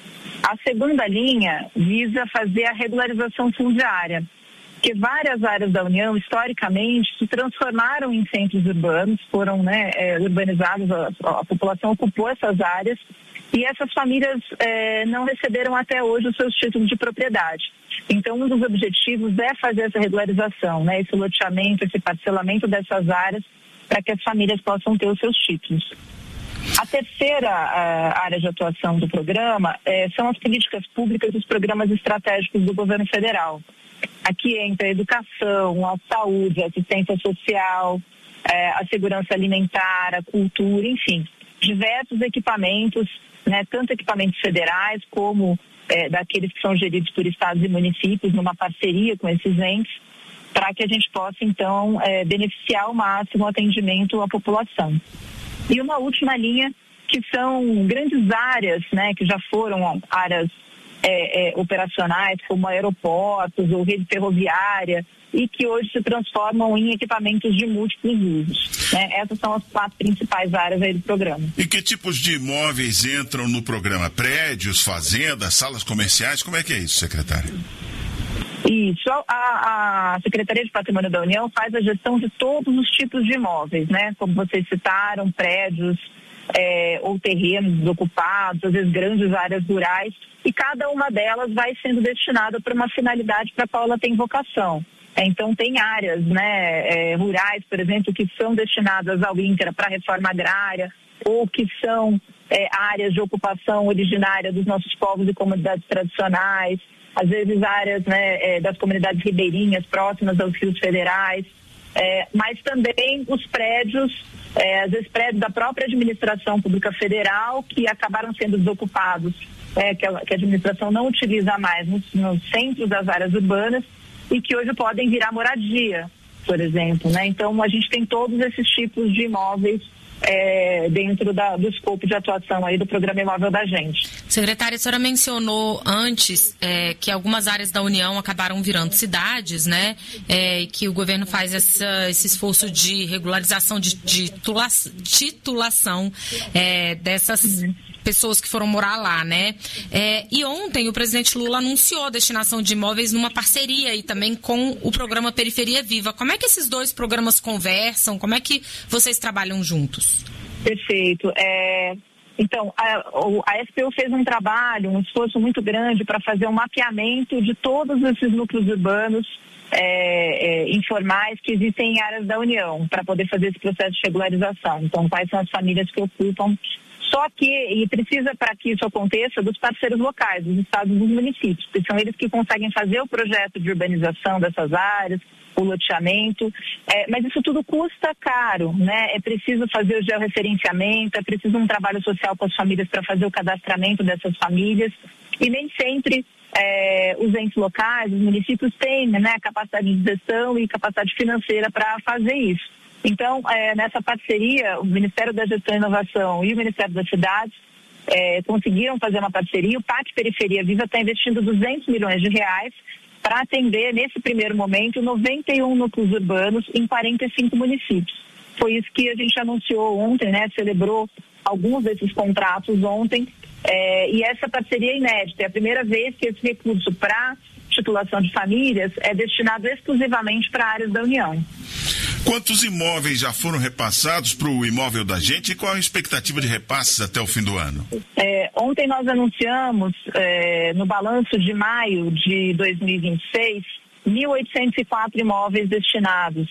A segunda linha visa fazer a regularização fundiária, que várias áreas da União, historicamente, se transformaram em centros urbanos, foram né, é, urbanizados, a, a população ocupou essas áreas, e essas famílias eh, não receberam até hoje os seus títulos de propriedade. Então, um dos objetivos é fazer essa regularização, né, esse loteamento, esse parcelamento dessas áreas, para que as famílias possam ter os seus títulos. A terceira a, área de atuação do programa eh, são as políticas públicas e os programas estratégicos do governo federal. Aqui entra a educação, a saúde, a assistência social, eh, a segurança alimentar, a cultura, enfim, diversos equipamentos, né, tanto equipamentos federais como é, daqueles que são geridos por estados e municípios, numa parceria com esses entes, para que a gente possa, então, é, beneficiar ao máximo o atendimento à população. E uma última linha, que são grandes áreas, né, que já foram áreas é, é, operacionais, como aeroportos ou rede ferroviária, e que hoje se transformam em equipamentos de múltiplos usos. Né? Essas são as quatro principais áreas aí do programa. E que tipos de imóveis entram no programa? Prédios, fazendas, salas comerciais? Como é que é isso, secretária? Isso. A, a Secretaria de Patrimônio da União faz a gestão de todos os tipos de imóveis, né? Como vocês citaram, prédios é, ou terrenos desocupados, às vezes grandes áreas rurais, e cada uma delas vai sendo destinada para uma finalidade para a qual ela tem vocação. Então, tem áreas né, é, rurais, por exemplo, que são destinadas ao INCRA para reforma agrária, ou que são é, áreas de ocupação originária dos nossos povos e comunidades tradicionais, às vezes áreas né, é, das comunidades ribeirinhas próximas aos rios federais, é, mas também os prédios, é, às vezes prédios da própria administração pública federal, que acabaram sendo desocupados, é, que, a, que a administração não utiliza mais nos, nos centros das áreas urbanas, e que hoje podem virar moradia, por exemplo, né? Então, a gente tem todos esses tipos de imóveis é, dentro da, do escopo de atuação aí do Programa Imóvel da Gente. Secretária, a senhora mencionou antes é, que algumas áreas da União acabaram virando cidades, né? É, e que o governo faz essa, esse esforço de regularização, de, de titula, titulação é, dessas... Uhum. pessoas que foram morar lá, né? É, e ontem o presidente Lula anunciou a destinação de imóveis numa parceria e também com o programa Periferia Viva. Como é que esses dois programas conversam? Como é que vocês trabalham juntos? Perfeito. É, então, a, a S P U fez um trabalho, um esforço muito grande para fazer um mapeamento de todos esses núcleos urbanos é, é, informais que existem em áreas da União, para poder fazer esse processo de regularização. Então, quais são as famílias que ocupam. Só que, e precisa para que isso aconteça, dos parceiros locais, dos estados e dos municípios, porque são eles que conseguem fazer o projeto de urbanização dessas áreas, o loteamento, é, mas isso tudo custa caro, né? É preciso fazer o georreferenciamento, é preciso um trabalho social com as famílias para fazer o cadastramento dessas famílias, e nem sempre é, os entes locais, os municípios têm né, capacidade de gestão e capacidade financeira para fazer isso. Então, é, nessa parceria, o Ministério da Gestão e Inovação e o Ministério das Cidades é, conseguiram fazer uma parceria. O P A C Periferia Viva está investindo duzentos milhões de reais para atender, nesse primeiro momento, noventa e um núcleos urbanos em quarenta e cinco municípios. Foi isso que a gente anunciou ontem, né? Celebrou alguns desses contratos ontem. É, e essa parceria é inédita. É a primeira vez que esse recurso para titulação de famílias é destinado exclusivamente para áreas da União. Quantos imóveis já foram repassados para o imóvel da gente e qual a expectativa de repasses até o fim do ano? É, ontem nós anunciamos, é, no balanço de maio de dois mil e vinte e seis, mil oitocentos e quatro imóveis destinados.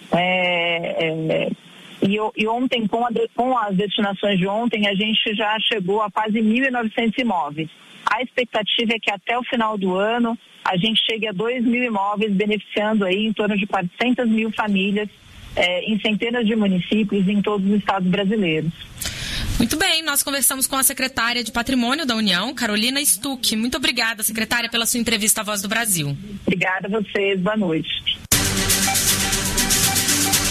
É, é, e, e ontem, com, a, com as destinações de ontem, a gente já chegou a quase mil e novecentos imóveis. A expectativa é que até o final do ano a gente chegue a dois mil imóveis, beneficiando aí em torno de quatrocentas mil famílias é, em centenas de municípios em todos os estados brasileiros. Muito bem, nós conversamos com a secretária de Patrimônio da União, Carolina Stuck. Muito obrigada, secretária, pela sua entrevista à Voz do Brasil. Obrigada a vocês, boa noite.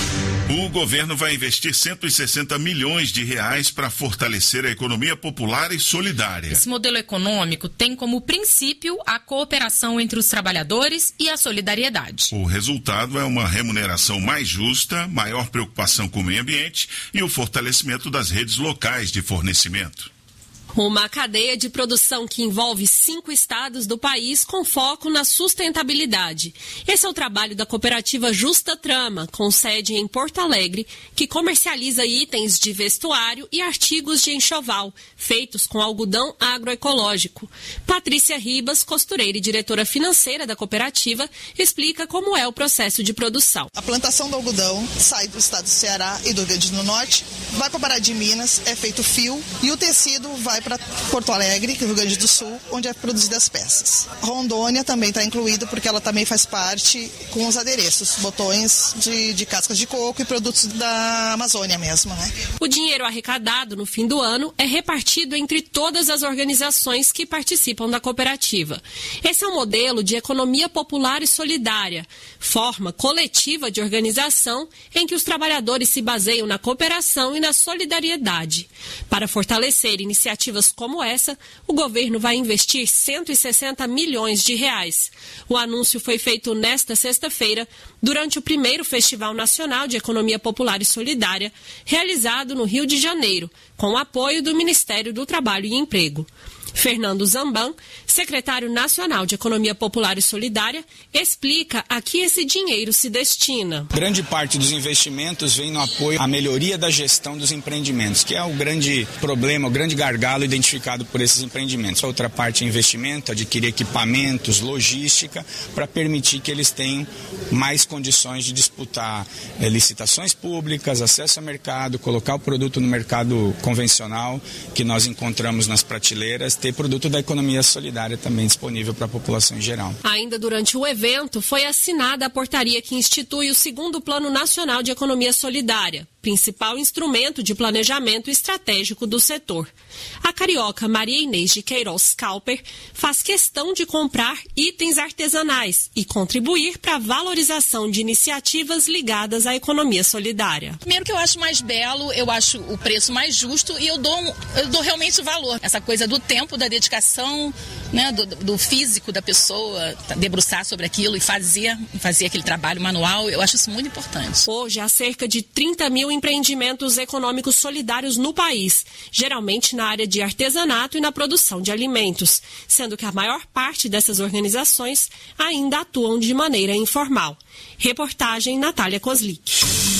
O governo vai investir cento e sessenta milhões de reais para fortalecer a economia popular e solidária. Esse modelo econômico tem como princípio a cooperação entre os trabalhadores e a solidariedade. O resultado é uma remuneração mais justa, maior preocupação com o meio ambiente e o fortalecimento das redes locais de fornecimento. Uma cadeia de produção que envolve cinco estados do país com foco na sustentabilidade. Esse é o trabalho da cooperativa Justa Trama, com sede em Porto Alegre, que comercializa itens de vestuário e artigos de enxoval, feitos com algodão agroecológico. Patrícia Ribas, costureira e diretora financeira da cooperativa, explica como é o processo de produção. A plantação do algodão sai do estado do Ceará e do Rio Grande do Norte, vai para Pará de Minas, é feito fio e o tecido vai para Porto Alegre, Rio Grande do Sul, onde é produzida as peças. Rondônia também está incluído porque ela também faz parte com os adereços, botões de, de cascas de coco e produtos da Amazônia mesmo, né? O dinheiro arrecadado no fim do ano é repartido entre todas as organizações que participam da cooperativa. Esse é um modelo de economia popular e solidária, forma coletiva de organização em que os trabalhadores se baseiam na cooperação e na solidariedade. Para fortalecer iniciativas como essa, o governo vai investir cento e sessenta milhões de reais. O anúncio foi feito nesta sexta-feira, durante o primeiro Festival Nacional de Economia Popular e Solidária, realizado no Rio de Janeiro, com o apoio do Ministério do Trabalho e Emprego. Fernando Zamban, secretário nacional de Economia Popular e Solidária, explica a que esse dinheiro se destina. Grande parte dos investimentos vem no apoio à melhoria da gestão dos empreendimentos, que é o grande problema, o grande gargalo identificado por esses empreendimentos. A outra parte é investimento, adquirir equipamentos, logística, para permitir que eles tenham mais condições de disputar é, licitações públicas, acesso ao mercado, colocar o produto no mercado convencional que nós encontramos nas prateleiras, ter produto da economia solidária também disponível para a população em geral. Ainda durante o evento, foi assinada a portaria que institui o segundo Plano Nacional de Economia Solidária, principal instrumento de planejamento estratégico do setor. A carioca Maria Inês de Queiroz Calper faz questão de comprar itens artesanais e contribuir para a valorização de iniciativas ligadas à economia solidária. Primeiro que eu acho mais belo, eu acho o preço mais justo e eu dou, eu dou realmente valor. Essa coisa do tempo, da dedicação, né, do, do físico da pessoa, debruçar sobre aquilo e fazer, fazer aquele trabalho manual, eu acho isso muito importante. Hoje há cerca de trinta mil empreendimentos econômicos solidários no país, geralmente na área de artesanato e na produção de alimentos, sendo que a maior parte dessas organizações ainda atuam de maneira informal. Reportagem Natália Kozlik.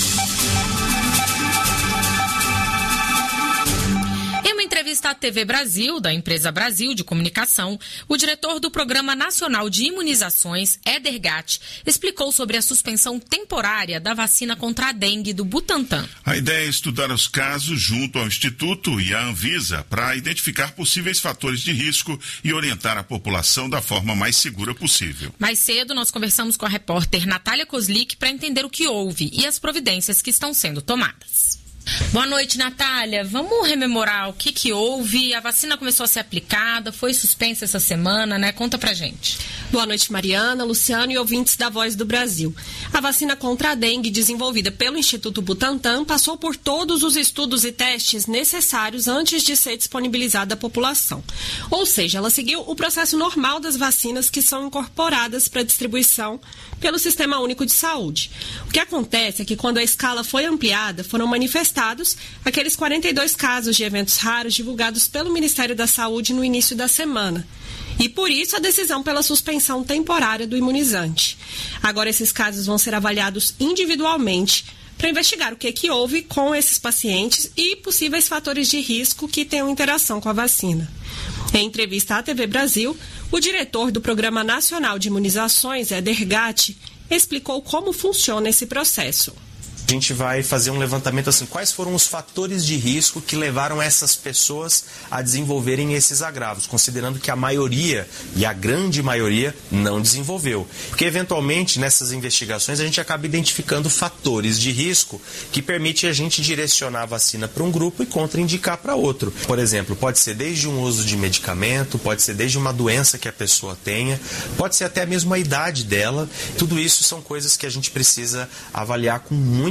Em entrevista à T V Brasil, da empresa Brasil de Comunicação, o diretor do Programa Nacional de Imunizações, Éder Gatti, explicou sobre a suspensão temporária da vacina contra a dengue do Butantan. A ideia é estudar os casos junto ao Instituto e à Anvisa para identificar possíveis fatores de risco e orientar a população da forma mais segura possível. Mais cedo, nós conversamos com a repórter Natália Kozlik para entender o que houve e as providências que estão sendo tomadas. Boa noite, Natália. Vamos rememorar o que, que houve. A vacina começou a ser aplicada, foi suspensa essa semana, né? Conta pra gente. Boa noite, Mariana, Luciano e ouvintes da Voz do Brasil. A vacina contra a dengue, desenvolvida pelo Instituto Butantan, passou por todos os estudos e testes necessários antes de ser disponibilizada à população. Ou seja, ela seguiu o processo normal das vacinas que são incorporadas para distribuição pelo Sistema Único de Saúde. O que acontece é que quando a escala foi ampliada, foram manifestados aqueles quarenta e dois casos de eventos raros divulgados pelo Ministério da Saúde no início da semana. E por isso a decisão pela suspensão temporária do imunizante. Agora esses casos vão ser avaliados individualmente para investigar o que, que houve com esses pacientes e possíveis fatores de risco que tenham interação com a vacina. Em entrevista à T V Brasil, o diretor do Programa Nacional de Imunizações, Éder Gatti, explicou como funciona esse processo. A gente vai fazer um levantamento assim, quais foram os fatores de risco que levaram essas pessoas a desenvolverem esses agravos, considerando que a maioria, e a grande maioria, não desenvolveu. Porque, eventualmente, nessas investigações, a gente acaba identificando fatores de risco que permitem a gente direcionar a vacina para um grupo e contraindicar para outro. Por exemplo, pode ser desde um uso de medicamento, pode ser desde uma doença que a pessoa tenha, pode ser até mesmo a idade dela. Tudo isso são coisas que a gente precisa avaliar com muito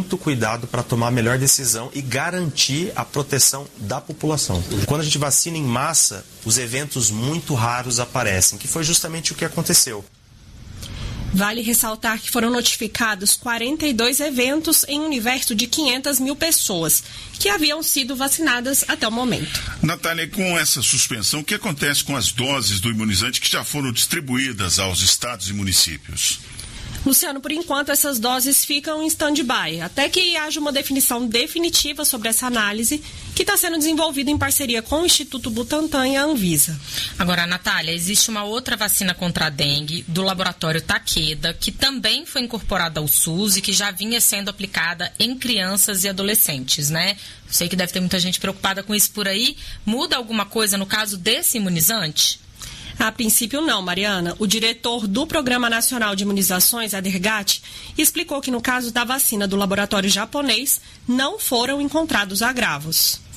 muito cuidado para tomar a melhor decisão e garantir a proteção da população. Quando a gente vacina em massa, os eventos muito raros aparecem, que foi justamente o que aconteceu. Vale ressaltar que foram notificados quarenta e dois eventos em um universo de quinhentas mil pessoas, que haviam sido vacinadas até o momento. Natália, com essa suspensão, o que acontece com as doses do imunizante que já foram distribuídas aos estados e municípios? Luciano, por enquanto essas doses ficam em stand-by, até que haja uma definição definitiva sobre essa análise, que está sendo desenvolvida em parceria com o Instituto Butantan e a Anvisa. Agora, Natália, existe uma outra vacina contra a dengue do laboratório Takeda, que também foi incorporada ao SUS e que já vinha sendo aplicada em crianças e adolescentes, né? Sei que deve ter muita gente preocupada com isso por aí. Muda alguma coisa no caso desse imunizante? A princípio não, Mariana. O diretor do Programa Nacional de Imunizações, Adergat, explicou que no caso da vacina do laboratório japonês não foram encontrados agravos.